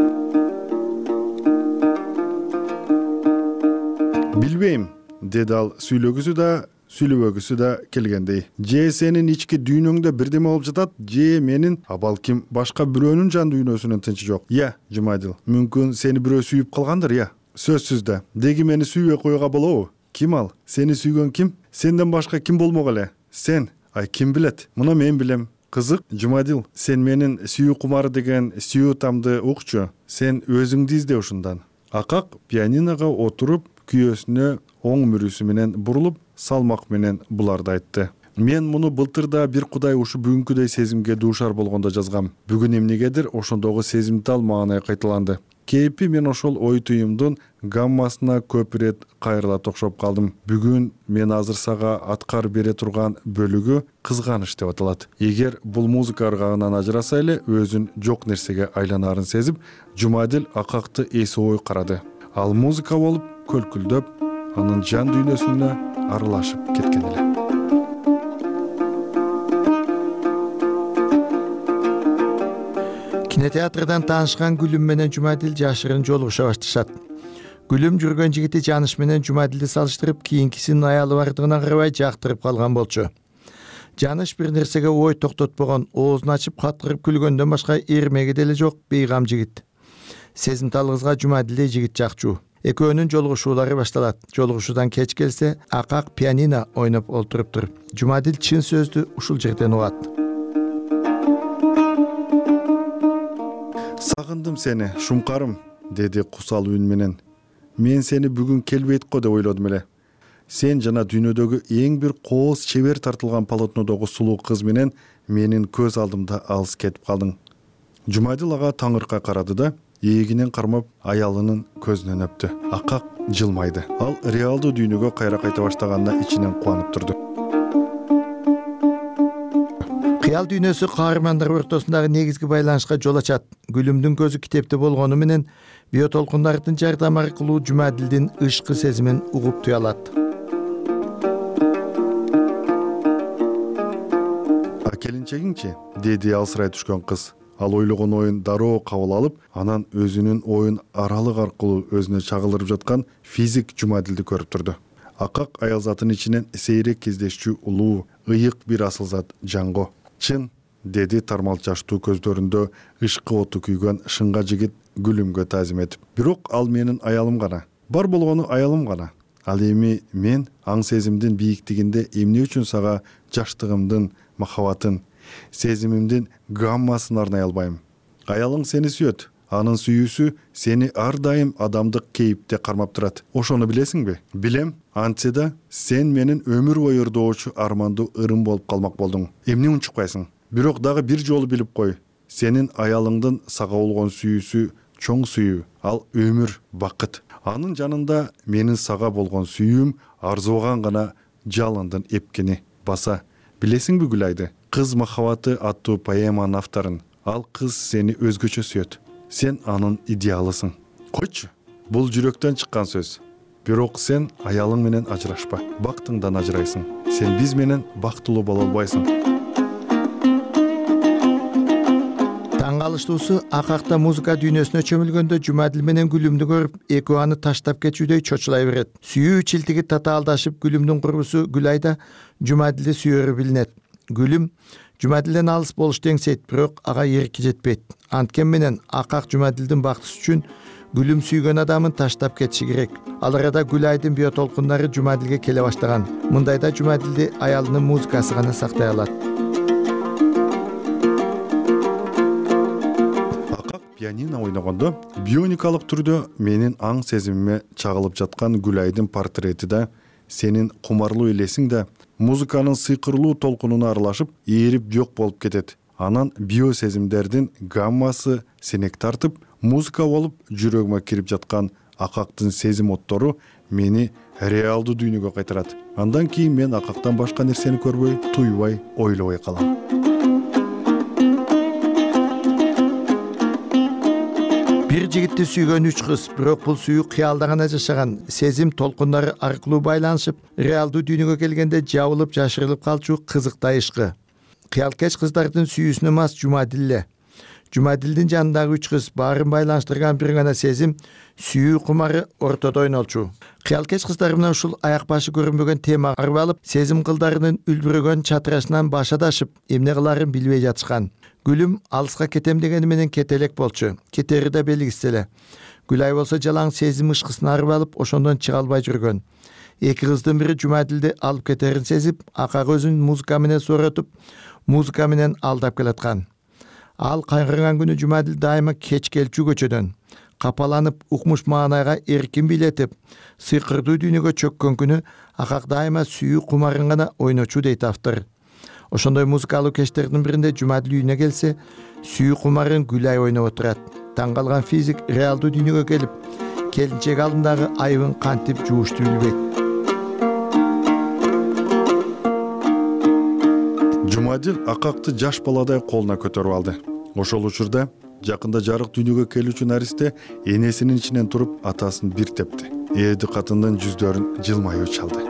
Билбейм, деди ал сүйлөгүсү да, сүйлөбөгүсү да келгендей. Же сенин ички дүйнөңдө бирдеме болуп жатат, же менин, балким башка бирөөнүн жан дүйнөсүнүн тынчы жок. Жумадил, мүмкүн сени бирөө сүйүп калгандыр, Сөзсүз да. Деги мени сүйбөй коюуга болобу? Ким ал? Сени сүйгөн ким? Сенден башка ким болмок эле? Сен, ким билет? Муну мен билем. Кызык, Жумадил, сен менин сүйүү кумары деген сүйүү тамды укчу. Сен өзүңдү изде ушундан. Акак пианиного отуруп, күйөөсүнө оң мүрүсү менен бурулуп, салмак менен буларды айтты. Мен муну былтырда бир кудай ушу бүгүнкүдөй сезимге дуушар болгондо жазгам. Бүгүн эмнегедир ошондогу сезимтал маанай кайталанды. Кейпи мен ошол ой түйүмдүн гаммасына көп ирет кайрыла токшоп калдым. Бүгүн мен азыр сага аткар бере турган бөлүгү кызганыч деп аталат. Эгер бул музыка ыргагынан ажыраса эле өзүн жок нерсеге айланарын сезип, Жумадил Акакты эси ой карады. Ал музыка болуп, көлкүлдөп, анын жан дүйнөсүнө аралашып кеткен эле. Кинотеатрдан таанышкан Гүлүм менен Жумадил жашырын жолугуша башташат. Гүлүм жүргөн жигити Жаныш менен Жумадилди салыштырып, кийинкисинин аялы бардыгына карабай жактырып калган болчу. Жаныш бир нерсеге ой токтотпогон, оозун ачып каткырып күлгөндөн башка эрмеги деле жок бейгам жигит. Сезимтал кызга Жумадилдей жигит жакчу. Экөөнүн жолугушуулары башталат. Жолугушуудан кеч келсе, Акак пианино ойноп олтуруптур. Жумадил чын сөздү ушул жерден угат. Сагындым сени, шумкарым, деди кусал үн менен. Мен сени бүгүн келбейт го деп ойлодум эле. Сен жана дүйнөдөгү эң бир кооз чебер тартылган полотнодогу сулуу кыз менен менин көз алдымда алыс кетип калдың. Жумадил ага таңыркай карады да, эгинен кармап аялынын көзүнөн өптү. Акак жылмайды. Ал реалдуу дүйнөгө кайра кайта баштаганына ичинен кубанып турду. Кыял дүйнөсү каармандар ортосундагы негизги байланышка жол ачат. Гүлүмдүн көзү китепте болгону менен биотолкундардын жардамы аркылуу Жумадилдин ышкы сезимин угуп туя алат. Келинчегиңчи, деди алсырай түшкөн кыз. Ал ойлогон оюн дароо кабыл алып, анан өзүнүн оюн аралык аркылуу өзүнө чагылдырып жаткан физик Жумадилди көрүп турду. Акак аял затын ичинен сейрек кездешчү улуу, ыйык бир асыл зат Жанго. Чын, деди тармал жаштуу көздөрүндө ышкы оту күйгөн шынга жигит Гүлүмгө таазим этип. Бирок ал менин аялым гана. Бар болгону аялым гана. Ал эми мен аң сезимдин бийиктигинде эмне үчүн сага жаштыгымдын махабатын, сезимимдин гаммасын арнай албайм. Аялың сени сүйөт. Анын сүйүүсү сени ар дайым адамдык кейипте кармап турат. Ошону билесиңби? Билем. Антсе да сен менин өмүр бою ырдоочу армандуу ырым болуп калмак болдуң. Эмне унчукпайсың? Бирок дагы бир жолу билип кой. Сенин аялыңдын сага болгон сүйүүсү чоң сүйүү. Ал өмүр, бакыт. Анын жанында менин сага болгон сүйүүм арзуган гана жалындын эпкени баса. Билесиңби Гүлайды? Кыз махабаты аттуу поэманын авторун. Ал кыз сени өзгөчө сүйөт. Сен анын идеалысың. Койчу. Бул жүрөктөн чыккан сөз. Бирок сен аялың менен ажырашпа. Бактыңдан ажырайсың. Сен биз менен бактылуу боло албайсың. Таң калыштуусу Акакта музыка дүйнөсүнө чөмүлгөндө Жумадил менен Гүлүмдү көрүп, экөө аны таштап кетүүдөй чочулай берет. Сүйүү чилтиги татаалдашып, Гүлүмдүн курбусу Гүлайда Жумадилди сүйөрү билинет. Гүлүм Жумадилден алыс болушту эңсейт, бирок ага эрки жетпейт. Анткен менен Акак Жумадилдин бактысы үчүн Гүлүм сүйгөн адамын таштап кетиши керек. Ал арада Гүлайдын биотолкундары Жумадилге келе баштаган. Мындайда Жумадилди аялынын музыкасы гана сактай алат. Акак пианино ойногондо бионикалык түрдө менин аң сезимиме чагылып жаткан Гүлайдын портрети да, сенин кумарлуу элесиң да музыканын сыйкырлуу толкунуна аралашып, ээрип жок болуп кетет. Анан биосезимдердин гаммасы сенек тартып, музыка болуп жүрөгүмө кирип жаткан Акактын сезим оттору мени реалдуу дүйнөгө кайтарат. Андан кийин мен Акактан башка нерсени көрбөй, туйбай, ойлобой калам. Бир жигитти сүйгөн 3 кыз, бирок бул сүйүү кыялда гана жашаган. Сезим толкундары аркылуу байланышып, реалдуу дүйнөгө келгенде жабылып, жашырылып калчу кызыктай ишкы. Кыялкеч кыздардын сүйүүсүнө мас Жумадил эле. Жумадилдин жанындагы 3 кыз баарын байланыштырган бир гана сезим, сүйүү кумары ортодо ойнолчу. Кыялкеч кыздар менен ушул аяк башы көрүнбөгөн тема арбалып, сезим кылдарынын үлбүрөгөн чатырашынан баш адашып, эмне кыларын билбей жатышкан. Гүлүм алыска кетем дегени менен кете элек болчу. Кетери да белгисиз эле. Гүлай болсо жалаң сезим ышкысын арбалып, ошондон чыга албай жүргөн. Эки кыздын бири Жумадилди алып кетерин сезип, Акак өзүн музыка менен сооротуп, музыка менен алдап келаткан. Ал кайгырган күнү Жумадил дайыма кеч келчү көчөдөн капаланып укмуш маанайга эркин билетип, сыйкырдуу дүйнөгө чөккөн күнү акак дайыма сүйүү кумарын гана ойночу дейт автор. Ошондой музыкалуу кечтердин биринде Жумадил үйүнө келсе, сүйүү кумарын Гүлай ойноп отурат. Таң калган физик реалдуу дүйнөгө келип, келинчек алдындагы айыбын кантип жуушту билбейт. Жумадил акакты жаш баладай колуна көтөрүп алды. Ошол учурда жакында жарык дүйнөгө келүүчү наристе энесинин ичинен туруп атасын бир тепти. Ээди катындын жүздөрүн жылмаюу чалды.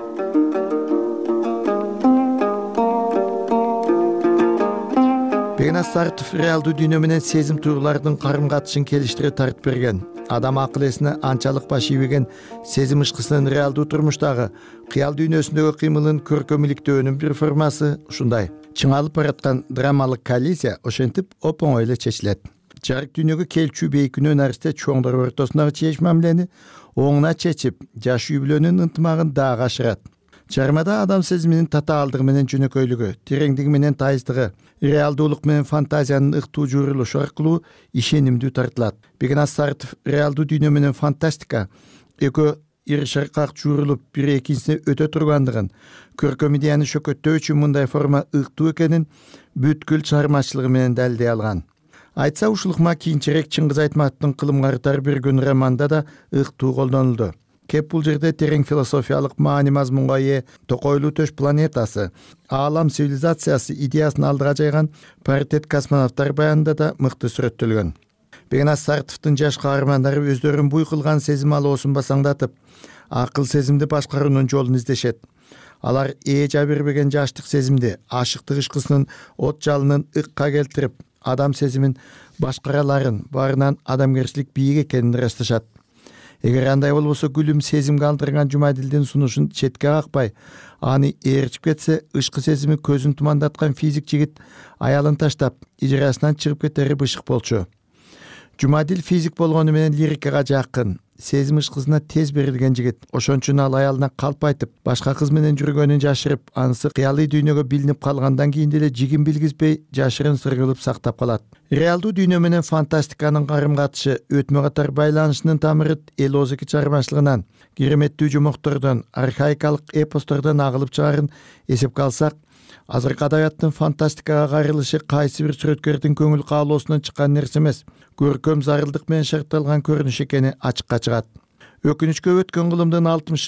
Бегназ Сартов реалдуу дүйнө менен сезим туюлардын карым катышын келиштире тартып берген. Адам акыл эсине анчалык баш ийбеген сезим ышкысынын реалдуу турмуштагы кыял дүйнөсүндөгү кыймылын көркөм иликтөөнүн бир формасы ушундай. Чыңалып бараткан драмалык коллизия ошентип оп-оңой эле чечилет. Жарык дүйнөгө келчү бейкүнөө наристе чоңдор ортосундагы чечиш мамилени оңуна чечип, жаш үй бүлөнүн ынтымагын дагы ашырат. Чармада адам сезиминин татаалдыгы менен жөнөкөйлүгү, тереңдиги менен тайыздыгы, реалдуулук менен фантазиянын ыктуу жуурулушу аркылуу ишенимдүү тартылат. Бегназ Сартов реалдуу дүйнө менен фантастика экөө ир шаркак жуурулуп бири экинчисине өтө тургандыгын, көркөм идеяны шөкөттөө үчүн мындай форма ыктуу экенин бүткүл чыгармачылыгы менен далилдей алган. Айтса ушулукма кийинчерээк Чыңгыз Айтматовдун Кылым картар бир күн романында да ыктуу колдонулду. Кеп бул жерде терең философиялык маани мазмунга ээ Токойлуу төш планетасы, аалам цивилизациясы идеясын алдыга жайган паритет космонавттар баянында да мыкты сүрөттөлгөн. Бегназ Сартовдун жаш каармандары өздөрүн буй кылган сезим алоосун басаңдатып, акыл сезимди башкаруунун жолун издешет. Алар жа бербеген жаштык сезимди, ашыктык ышкысынын от жалынын ыкка келтирип, адам сезимин башкараларын баарынан адамгерчилик бийик экенин ырасташат. Эгер андай болбосо Гүлүм сезимге алдырган Жумадилдин сунушун четке какпай, аны ээрчип кетсе, ышкы сезими көзүн тумандаткан физик жигит аялын таштап, ижрасынан чыгып кетери бышык болчу. Жумадил физик болгону менен лирикага жакын, сезим ышкысына тез берилген жигит. Ошон үчүн ал аялына калп айтып, башка кыз менен жүргөнүн жашырып, анысы кыялый дүйнөгө билинип калгандан кийин деле жигин билгизбей, жашырын сыргылып сактап калат. Реалдуу дүйнө менен фантастиканын карым катышы, өтмө катар байланышынын тамыры эл озеки чыгармачылыгынан, кереметтүү жомоктордон, архаикалык эпостордон агылып чыгарын эсепке алсак, азыркы адабияттын фантастикага кайрылышы кайсы бир сүрөткөрдүн көңүл каалоосунан чыккан нерсе эмес, көркөм зарылдык менен шартталган көрүнүш экени ачыкка чыгат. Өкүнүчкө өткөн кылымдын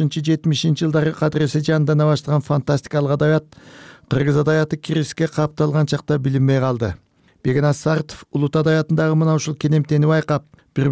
60-70 жылдары кадыресе жандана баштаган фантастикалык адабият кыргыз адабияты кризиске капталган чакта билинбей калды. Бегназ Сартов улут адабиятындагы мына ушул кенемтени байкап,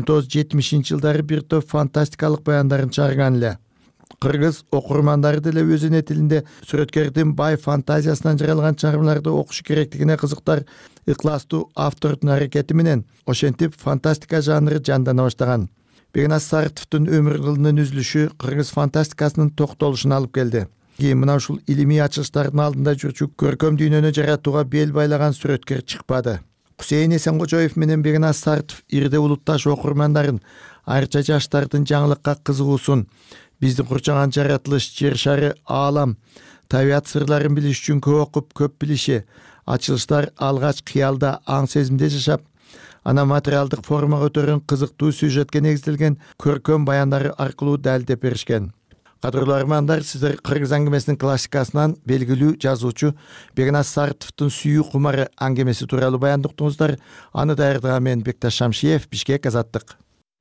1970 жылдары бир топ фантастикалык баяндарын чыгарган эле. Кыргыз окурмандары деле өзүнүн тилинде сүрөткөрдүн бай фантазиясынан жаралган чыгармаларды окушу керектигине кызыктар, ыкластуу автордун аракети менен ошентип фантастика жанры жандана баштаган. Бегназ Сартовдун өмүр кылынын үзүлүшү кыргыз фантастикасынын токтолушуна алып келди. Кийин мына ушул илимий ачылыштардын алдында жүрчү көркөм дүйнөнү жаратууга бел байлаган сүрөткөр чыкпады. Кусейин Эсенгожоев менен Бегназ Сартов ирде улутташ окурмандарын, айрыкча жаштардын жаңылыкка кызыгуусун, бизди курчаган жаратылыш, жер шары, аалам, табият сырларын билиш үчүн көп окуп, көп билиши, ачылыштар алгач кыялда, аң сезимде жашап, ана материалдык формага көтөргөн кызыктуу сюжетке негизделген көркөм баяндары аркылуу далилдеп беришкен. Кадырлуу армандар, сиздер кыргыз аңгемесинин классикасынан белгилүү жазуучу Бегназ Сартовдун Сүйүү кумары аңгемеси тууралуу баянды уктуңуздар. Аны даярдаган мен Бекташ Шамшиев, Бишкек, Азаттык.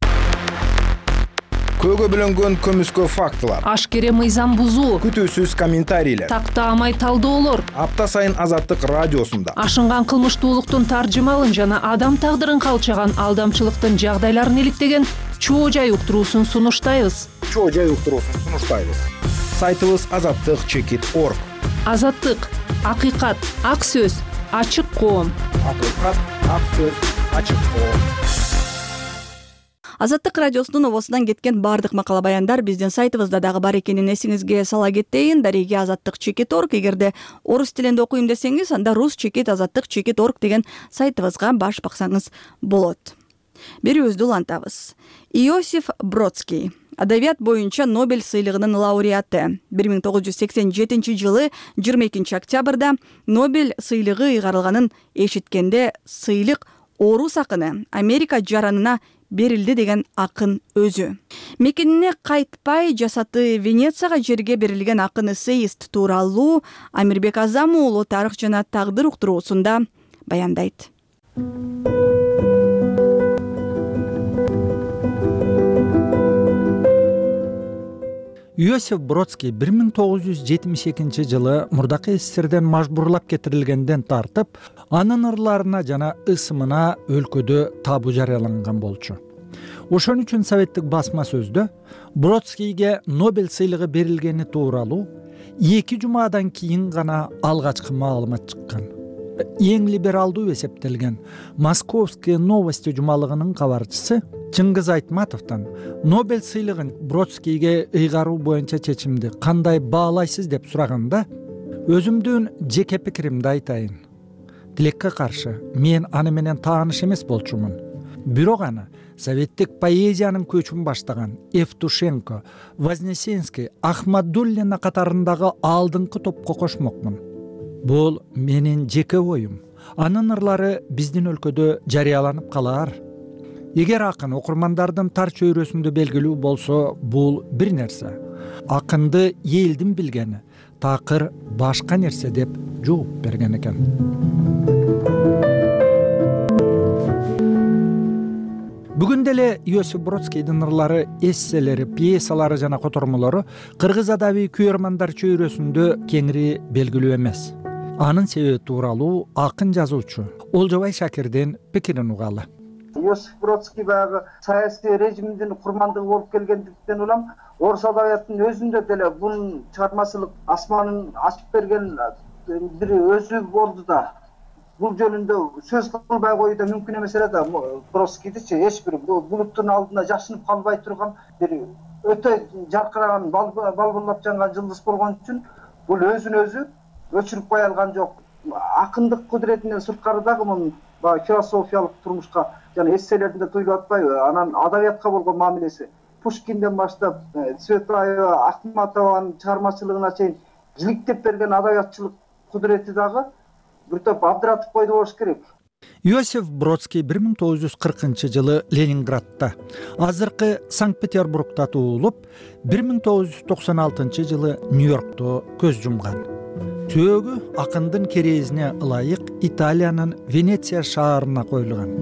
Көөгө бөлөнгөн көмүскө фактылар, ашкере мыйзам бузуу, күтүүсүз комментарийлер, тактаамай талдоолор апта сайын Азаттык радиосунда ашынган кылмыштуулуктун таржымалын жана адам тагдырын калчаган алдамчылыктын жагдайларын иликтеген чоо жай уктуруусун сунуштайбыз. Сайтыбыз azattik.org. Азаттык, акыйкат, ак сөз, ачык коом. Акыйкат, ак сөз, ачык коом. Азаттык радиосунун обосунан кеткен бардык макала баяндар биздин сайтыбызда дагы бар экенин эсиңизге сала кетейин. Дареги azattik.org. Эгерде орус тилинде окуйм десеңиз, анда rus.azattik.org деген сайтыбызга баш баксаңыз болот. Берүүбүздү улантабыз. Иосиф Бродский адабият боюнча Нобель сыйлыгынын лауреаты. 1987 жылы 22 октябрда Нобель сыйлыгы ыйгарылганын эшиткенде сыйлык орус акыны Америка жаранына берилди деген акын өзү. Мекенине кайтпай жасаты Венецияга жерге берилген акын эссеист тууралуу Амирбек Азам уулу тарых жана тагдыр уктуруусунда баяндайт. Иосиф Бродский 1972 жылы мурдакы СССРден мажбурлап кетирилгенден тартып, анын ырларына жана ысымына өлкөдө табуу жарыяланган болчу. Ошон үчүн советтик басма сөздө Бродскийге Нобель сыйлыгы берилгени тууралуу 2 жумадан кийин гана алгачкы маалымат чыккан. Эң либералдуу эсептелген Московские новости жумалыгынын кабарчысы Чыңгыз Айтматовдон Нобель сыйлыгын Бродскийге ыйгаруу боюнча чечимди кандай баалайсыз деп сураганда, өзүмдүн жеке пикиримди айтайын. Тилекке каршы мен аны менен тааныш эмес болчумун. Бирок аны советтик поэзиянын көчүн баштаган Евтушенко, Вознесенский, Ахмадуллина катарындагы алдыңкы топко кошмокмун. Бул менин жеке оюм. Анын ырлары биздин өлкөдө жарыяланып калар. Эгер акын окурмандардын тар чөйрөсүндө белгилүү болсо, бул бир нерсе. Акынды элдин билгени такыр башка нерсе деп жооп берген экен. Бүгүн деле Иосиф Бродскийдин ырлары, эсселери, пьесалары жана котормолору кыргыз адабий күйөрмандар чөйрөсүндө кеңири белгилүү эмес. Анын себеби тууралуу акын жазуучу Олжобай Шакирдин пикирин угалы. Иосиф Бродский баягы саясий режимдин курмандыгы болуп келгендиктен улам орус адабиятынын өзүндө деле бунун чыгармачылык асманын ачып берген бир өзү болду да. Бул жөнүндө сөз кылбай коюу да мүмкүн эмес эле да. Бродскийдичи эч бир булуттун алдында жашынып калбай турган бир өтө жаркыраган балбырлап жанган жылдыз болгон үчүн бул өзүн өзү өчүрүп кое алган жок. Акындык кудуретинен сырткары дагы мунун философиялык турмушка жана эсселеринде туйлуп атпайбы, анан адабиятка болгон мамилеси Пушкинден баштап Цветаева, Ахматованын чыгармачылыгына чейин иликтеп берген адабиятчылык кудурети дагы бир топ абдыратып койду болуш керек. Иосиф Бродский 1940 жылы Ленинградта, азыркы Санкт-Петербургда туулуп, 1996 жылы Нью-Йоркто көз жумган. Сөөгү акындын керезине ылайык Италиянын Венеция шаарына коюлган.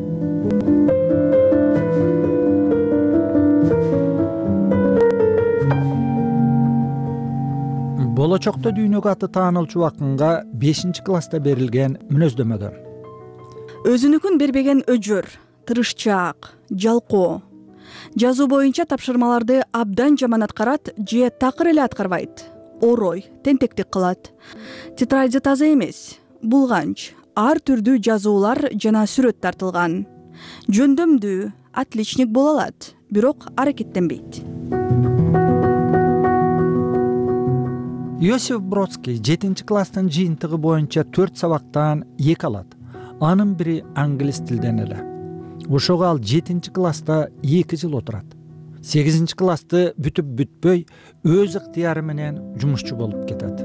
Болочокто дүйнөгө аты таанылчу акынга 5-класста берилген мүнөздөмөдөн. Өзүнүкүн бербеген өжөр, тырышчаак, жалкоо. Жазуу боюнча тапшырмаларды абдан жаман аткарат же такыр эле аткарбайт. Орой, тентектик кылат. Тетради таза эмес, булганч, ар түрдүү жазуулар жана сүрөт тартылган. Жөндөмдүү, отличник боло алат, бирок аракеттенбейт. Иосиф Бродский 7-класстын жыйынтыгы боюнча 4 сабактан 2 алат. Анын бири англис тилден эле. Ошого ал 7-класста 2 жыл отурат. 8-классты бүтүп бүтпөй өз ыктыяры менен жумушчу болуп кетет.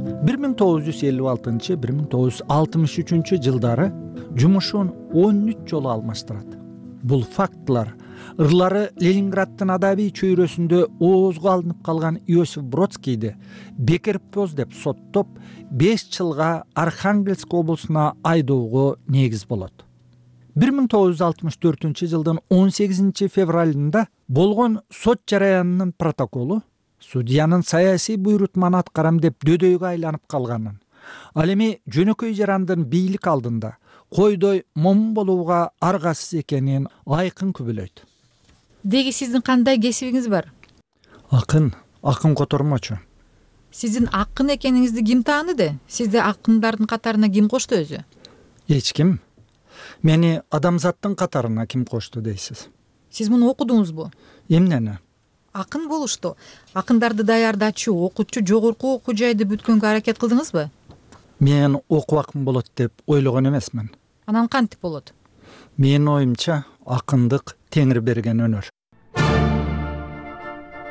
1956-1963 жылдары жумушун 13 жолу алмаштырат. Бул фактылар ырлары Ленинградтын адабий чөйрөсүндө оозго алынып калган Иосиф Бродскийди бекерпоз деп соттоп 5 жылга Архангельск облусуна айдоого негиз болот. 1964 жылдын 18 февралында болгон сот жараянынын протоколу судьянын саясий буйрутманы аткарам деп дөдөйгө айланып калганын, ал эми жөнөкөй жарандын бийлик алдында койдой момун болууга аргасыз экенин айкын күбөлөйт. Деги сиздин кандай кесибиңиз бар? Акын котормочу. Сиздин акын экениңизди ким тааныды? Сизди акындардын катарына ким кошту өзү? Эч ким. Мени адамзаттын катарына ким кошту дейсиз? Сиз муну окудуңузбу? Эмнени? Акын болушту. Акындарды даярдачу, окутчу жогорку окуу жайды бүткөнгө аракет кылдыңызбы? Мен окубакым болот деп ойлогон эмесмин. Анан кантип болот? Менин оюмча акындык Теңир берген өнөр.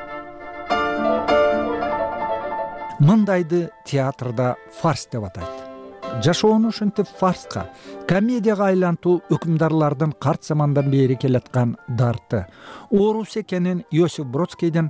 мындайды театрда фарс деп атайт. Жашоону ушинтип фарска, комедияга айлантуу өкүмдарлардын карт замандан бери келаткан дарты. Орус экенин Иосиф Бродскийден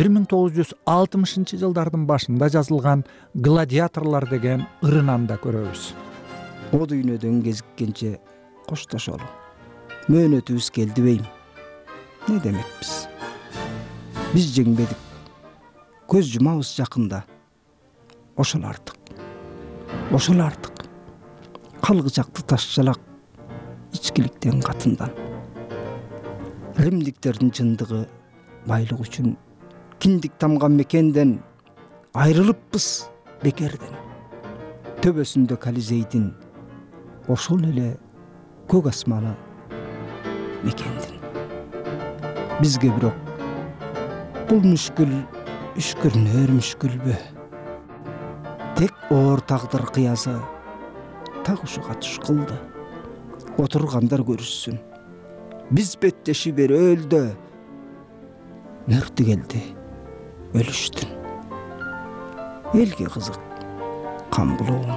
1960 жылдардын башында жазылган «Гладиаторлар» деген ырынан да көрөбүз. О дүйнөдөн кезиккенче коштошолу. Мөөнөтүбүз келди бейм. Не демекпиз? Биз жеңбедик. Көз жумабыз жакында. Ошол артык. Ошол артык. Калгычакты ташчалак ичкиликтен катындан. Римдиктердин чындыгы байлык үчүн киндик тамган мекенден айрылыппыз бекерден. Төбөсүндө Колизейдин ошол эле көк асманы мекендин. Бизге бирок бул мүшкүл үшкүрнөр мүшкүлбү? Тек оор тагдыр кыязы так ушуга туш кылды. Отургандар көрүшсүн. Биз беттеши бери өлдү. Мөртү келди. Өлүштүн. Элге кызык. Кан булуун.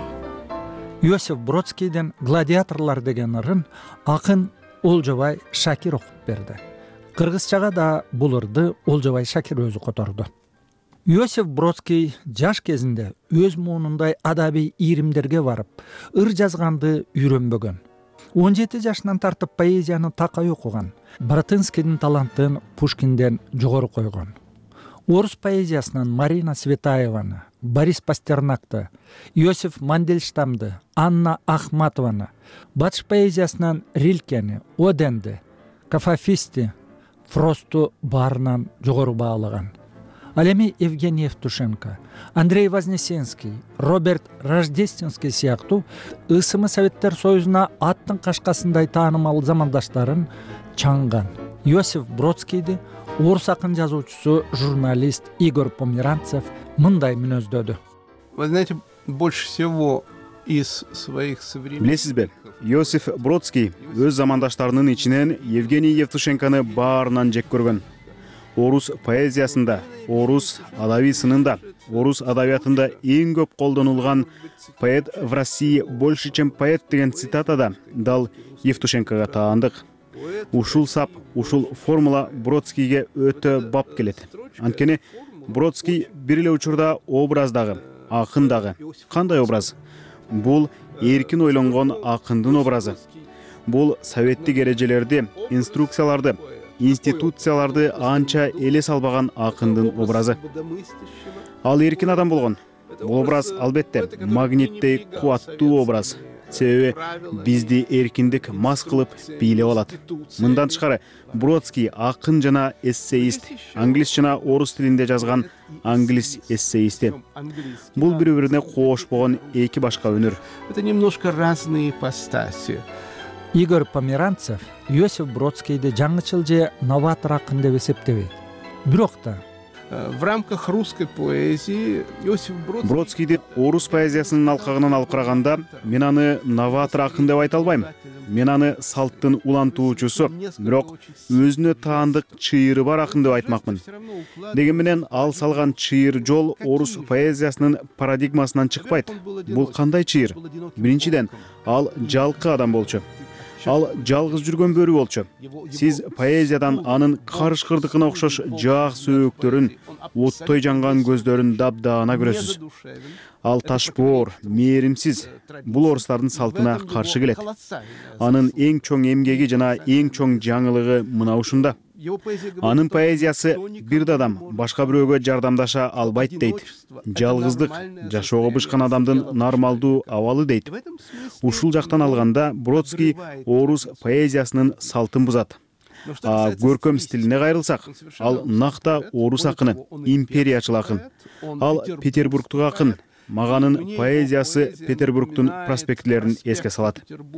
Иосиф Бродскийден «Гладиаторлар» деген ырын акын Олжобай Шакир окуп берди. Кыргызчага да бул ырды Олжобай Шакир өзү которду. Иосиф Бродский жаш кезинде өз муунундай адабий ийримдерге барып, ыр жазганды үйрөнбөгөн. 17 жашынан тартып поэзияны такай окуган. Братынскийдин талантын Пушкинден жогору койгон. Орус поэзиясынан Марина Светаеваны, Борис Пастернакты, Иосиф Мандельштамды, Анна Ахматованы, батыш поэзиясынан Рилкени, Оденди, Кафафисти, Фросту баарынан жогору баалаган. Ал эми Евгений Евтушенко, Андрей Вознесенский, Роберт Рождественский сыяктуу ысымы Советтер Союзуна аттын кашкасындай таанымал замандаштарын чаңган. Иосиф Бродскийди орус акын жазуучусу, журналист Игорь Померанцев мындай мүнөздөдү. Вы знаете, больше всего из своих современников. Билесизби, Иосиф Бродский өз замандаштарынын ичинен Евгений Евтушенконы баарынан жек көргөн. Орус поэзиясында, орус адабий сынында, орус адабиятында эң көп колдонулган «Поэт в России больше, чем поэт» деген цитатада дал Евтушенкога таандык. Ушул сап, ушул формула Бродскийге өтө бап келет. Анткени Бродский бир эле учурда образдагы, акындагы. Кандай образ? Бул эркин ойлонгон акындын образы. Бул советтик эрежелерди, инструкцияларды, институцияларды анча эле салбаган акындын образы. Ал эркин адам болгон. Бул образ албетте магниттей кубаттуу образ. Себеби бизди эркиндик мас кылып бийлеп алат. Мындан тышкары Бродский акын жана эссеист, англис жана орус тилинде жазган англис эссеисти. Бул бири-бирине кошпогон эки башка өнөр. Это немножко разные ипостаси. Игорь Померанцев Иосиф Бродскийди жаңычыл же новатор акын деп эсептебейт. Бирок да в рамках русской поэзии Иосиф Бродскийди орус поэзиясынын алкагынан алып караганда мен аны новатор акын деп айта албайм. Мен аны салттын улантуучусу, бирок өзүнө таандык чыйыры бар акын деп айтмакмын. Деген менен ал салган чыйыр жол орус поэзиясынын парадигмасынан чыкпайт. Бул кандай чыйыр? Биринчиден, ал жалкы адам болчу. Ал жалгыз жүргөн бөрү болчу. Сиз поэзиядан анын карышкырдыкына окшош жаак сөөктөрүн, оттой жанган көздөрүн дабдаана көрөсүз. Ал ташбоор, мээримсиз. Бул орустардын салтына каршы келет. Анын эң чоң эмгеги жана эң чоң жаңылыгы мына ушунда. Анын поэзиясы бир адам башка бирөөгө жардамдаша албайт дейт. Жалгыздык жашоого бышкан адамдын нормалдуу абалы дейт. Ушул жактан алганда Бродский орус поэзиясынын салтын бузат. Көркөм стилине кайрылсак, ал накта орус акыны, империячыл акын. Ал Петербургтук акын. Маганын поэзиясы Петербургтун проспектилерин эске салат.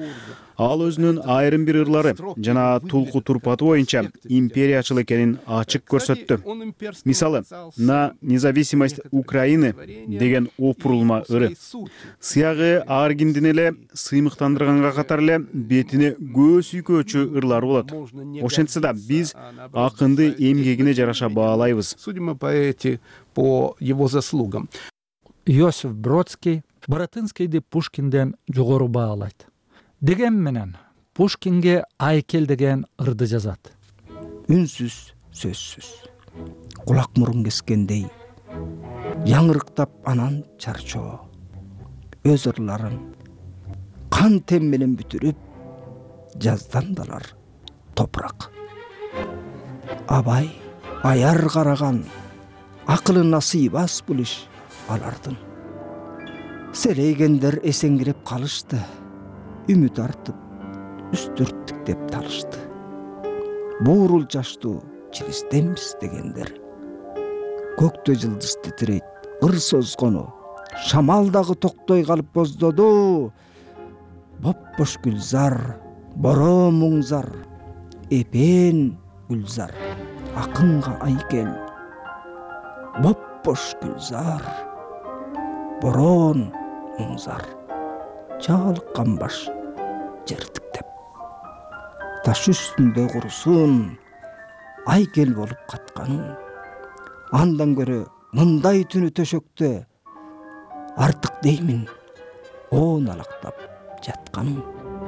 Ал өзүнүн айрым бир ырлары жана тулку турпаты боюнча империячыл экенин ачык көрсөттү. Мисалы, «На независимость Украины» деген опурулма ыры. Сыягы аргиндин эле сыймыктандырганга катар эле бетине көз сүйкөөчү ырлары болот. Ошентсе да биз акынды эмгегине жараша баалайбыз. Судим о поэте по его заслугам. Иосиф Бродский Баратынскийди Пушкинден жогору баалайт. Деген менен Пушкинге айкел деген ырды жазат. Үнсүз, сөзсүз, кулак мурун кескендей, яңырыктап анан чарчоо, өз ырларын кан тем менен бүтүрүп, жаздандалар топурак. Абай аяр караган, акылына сыйбас бул иш алардын. Селейгендер эсеңгиреп калышты, үмүт артып, үстүрттүктеп талышты. Буурул жаштуу чиристенбиз дегендер. Көктө жылдыз титирейт, ыр созгону, шамал дагы токтой калып боздоду. Бопбош гүлзар, боро муңзар, эпен гүлзар, акынга айкел. Бопбош гүлзар, борон муңзар, чаалыккан баш жертиктеп. Таш үстүндө курусун, айкел болуп катканың. Андан көрө мындай түнү төшөктө артык деймин, оон алактап жатканың.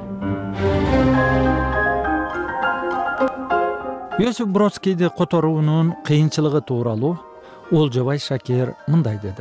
Иосиф Бродскийди которуунун кыйынчылыгы тууралуу Олжобай Шакир мындай деди.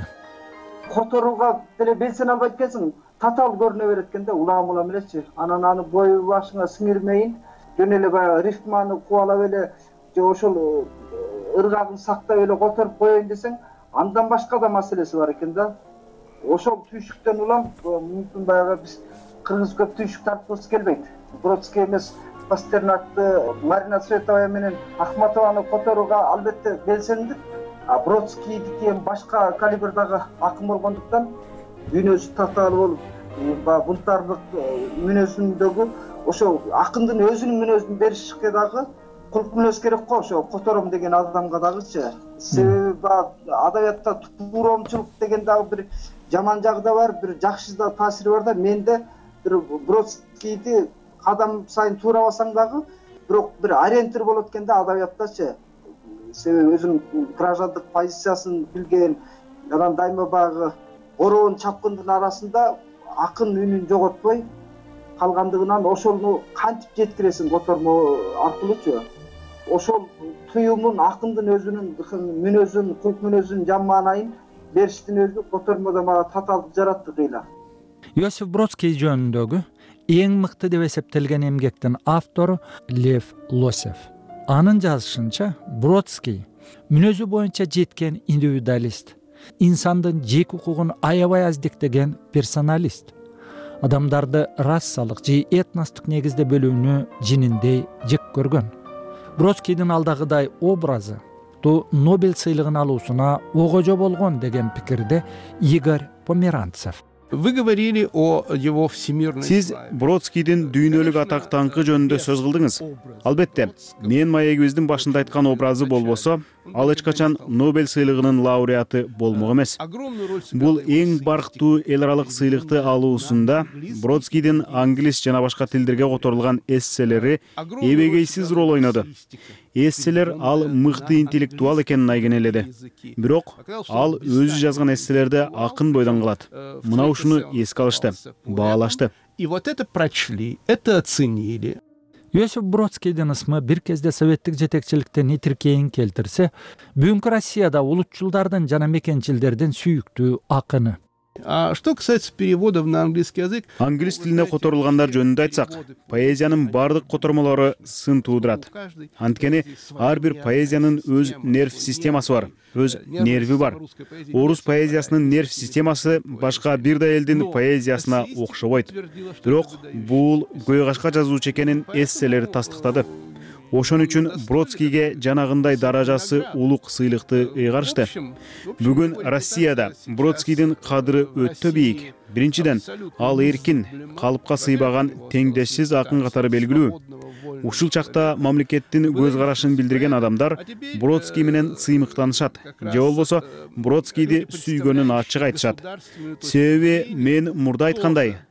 Которууга деле белсен албайт экенсиң, татаал көрүнө берет экен да, улам элечи. Анан аны бою башыңа сиңирмейин, жөн эле баягы рифманы кубалап эле же ошол ыргагын сактап эле которуп коеюн десең, андан башка да маселеси бар экен да. Ошол түйшүктөн улам мүмкүн баягы биз кыргыз көп түйшүк тарткыбыз келбейт. Бродский эмес, Пастернакты, Марина Цветовая менен Ахматованы которууга албетте белсендик. А Бродскийдики эми башка калибрдагы акын болгондуктан дүйнөсү татаал болуп, бунтардык мүнөзүндөгү ошо акындын өзүнүн мүнөзүн беришке дагы кулк мүнөз керек го, ошо котором деген адамга дагычы. Себеби адабиятта тууромчулук деген дагы бир жаман жагы да бар, бир жакшы да таасири бар да. Менде бир Бродскийди кадам сайын туурабасаң дагы, бирок бир ориентир болот экен да адабияттачы. Себеби өзүнүн кражадык позициясын билген, анан дайыма баягы бороон чапкындын арасында акын үнүн жоготпой калгандыгынан ошону кантип жеткиресиң котормо аркылуучу. Ошол туюмун акындын өзүнүн мүнөзүн, кулк мүнөзүн жаманайын бериштин өзү котормодо мага татаалдык жаратты кыйла. Иосиф Бродский жөнүндөгү эң мыкты деп эсептелген эмгектин автору Лев Лосев. Анын жазышынча, Бродский мүнөзү боюнча жеткен индивидуалист, инсандын жеке укугун аябай аздиктеген персоналист. Адамдарды рассалык же этностук негизде бөлүүнү жининдей жек көргөн. Бродскийдин алдагыдай образы Нобель сыйлыгын алуусуна огожо болгон деген пикирде Игорь Померанцев. Вы говорили о его всемирной. Сиз Бродскийдин дүйнөлүк атактанкы жөнүндө сөз кылдыңыз. Албетте, мен маегибиздин башында айткан образы болбосо, ал эч качан Нобель сыйлыгынын лауреаты болмок эмес. Бул эң барктуу эл аралык сыйлыкты алуусунда Бродскийдин англис жана башка тилдерге которулган эсселери эбегейсиз роль ойноду. Эсселер ал мыкты интеллектуал экенин айгинеледи. Бирок ал өзү жазган эсселерди акын бойдон кылат. Мына ушуну эске алышты, баалашты. И вот это прочли, это оценили. Иосиф Бродскийдин ысмы бир кезде советтик жетекчиликтен итиркейин келтирсе, бүгүнкү Россияда улутчулдардын жана мекенчилдердин сүйүктүү акыны. А что касается переводов на английский язык, англис тилине которулгандар жөнүндө айтсак, поэзиянын бардык котормолору сын туудурат. Анткени ар бир поэзиянын өз нерв системасы бар, өз нерви бар. Орус поэзиясынын нерв системасы башка бир да элдин поэзиясына окшобойт. Бирок бул көйгашка жазуучу экенин эсселери тастыктады. Ошон үчүн Бродскийге жанагындай даражасы улук сыйлыкты ыйгарышты. Бүгүн Россияда Бродскийдин кадыры өтө бийик. Биринчиден, ал эркин, калыпка сыйбаган теңдешсиз акын катары белгилүү. Ушул чакта мамлекеттин көз карашын билдирген адамдар Бродский менен сыймыктанышат, же болбосо Бродскийди сүйгөнүн ачык айтышат. Себеби мен мурда айткандай,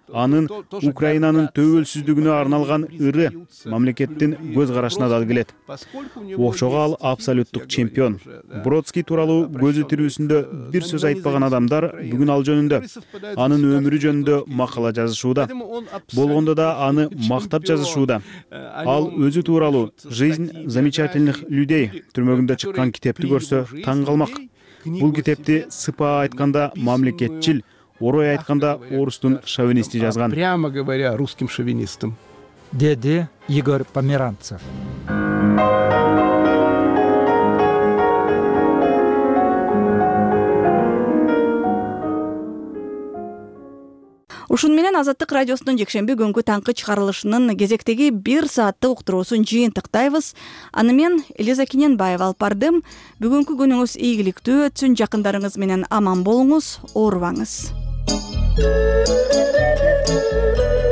анын Украинанын төбөлсүздүгүнө арналган ыры мамлекеттин көз карашына дал келет. Окшого ал абсолюттук чемпион. Бродский тууралуу көзү тирүүсүндө бир сөз айтпаган адамдар бүгүн ал жөнүндө, анын өмүрү жөнүндө макала жазышууда. Болгондо да аны мактап жазышууда. Ал өзү тууралуу «Жизнь замечательных людей» түрмөгүндө чыккан китепти көрсө таң калмак. Бул китепти сыпаа айтканда мамлекетчил, орой айтканда орустун шовинисти жазган. Прямо говоря, русским шовинистом. Деди Игорь Померанцев. Ушун менен Азаттык радиосунун жекшемби күнгү таңкы чыгарылышынын кезектеги 1 сааттык уктуруусун жыйынтыктайбыз. Аны мен Элиза Кененбаева алып бардым. Бүгүнкү күнүңүз ийгиликтүү өтсүн, жакындарыңыз менен аман болуңуз, оорубаңыз.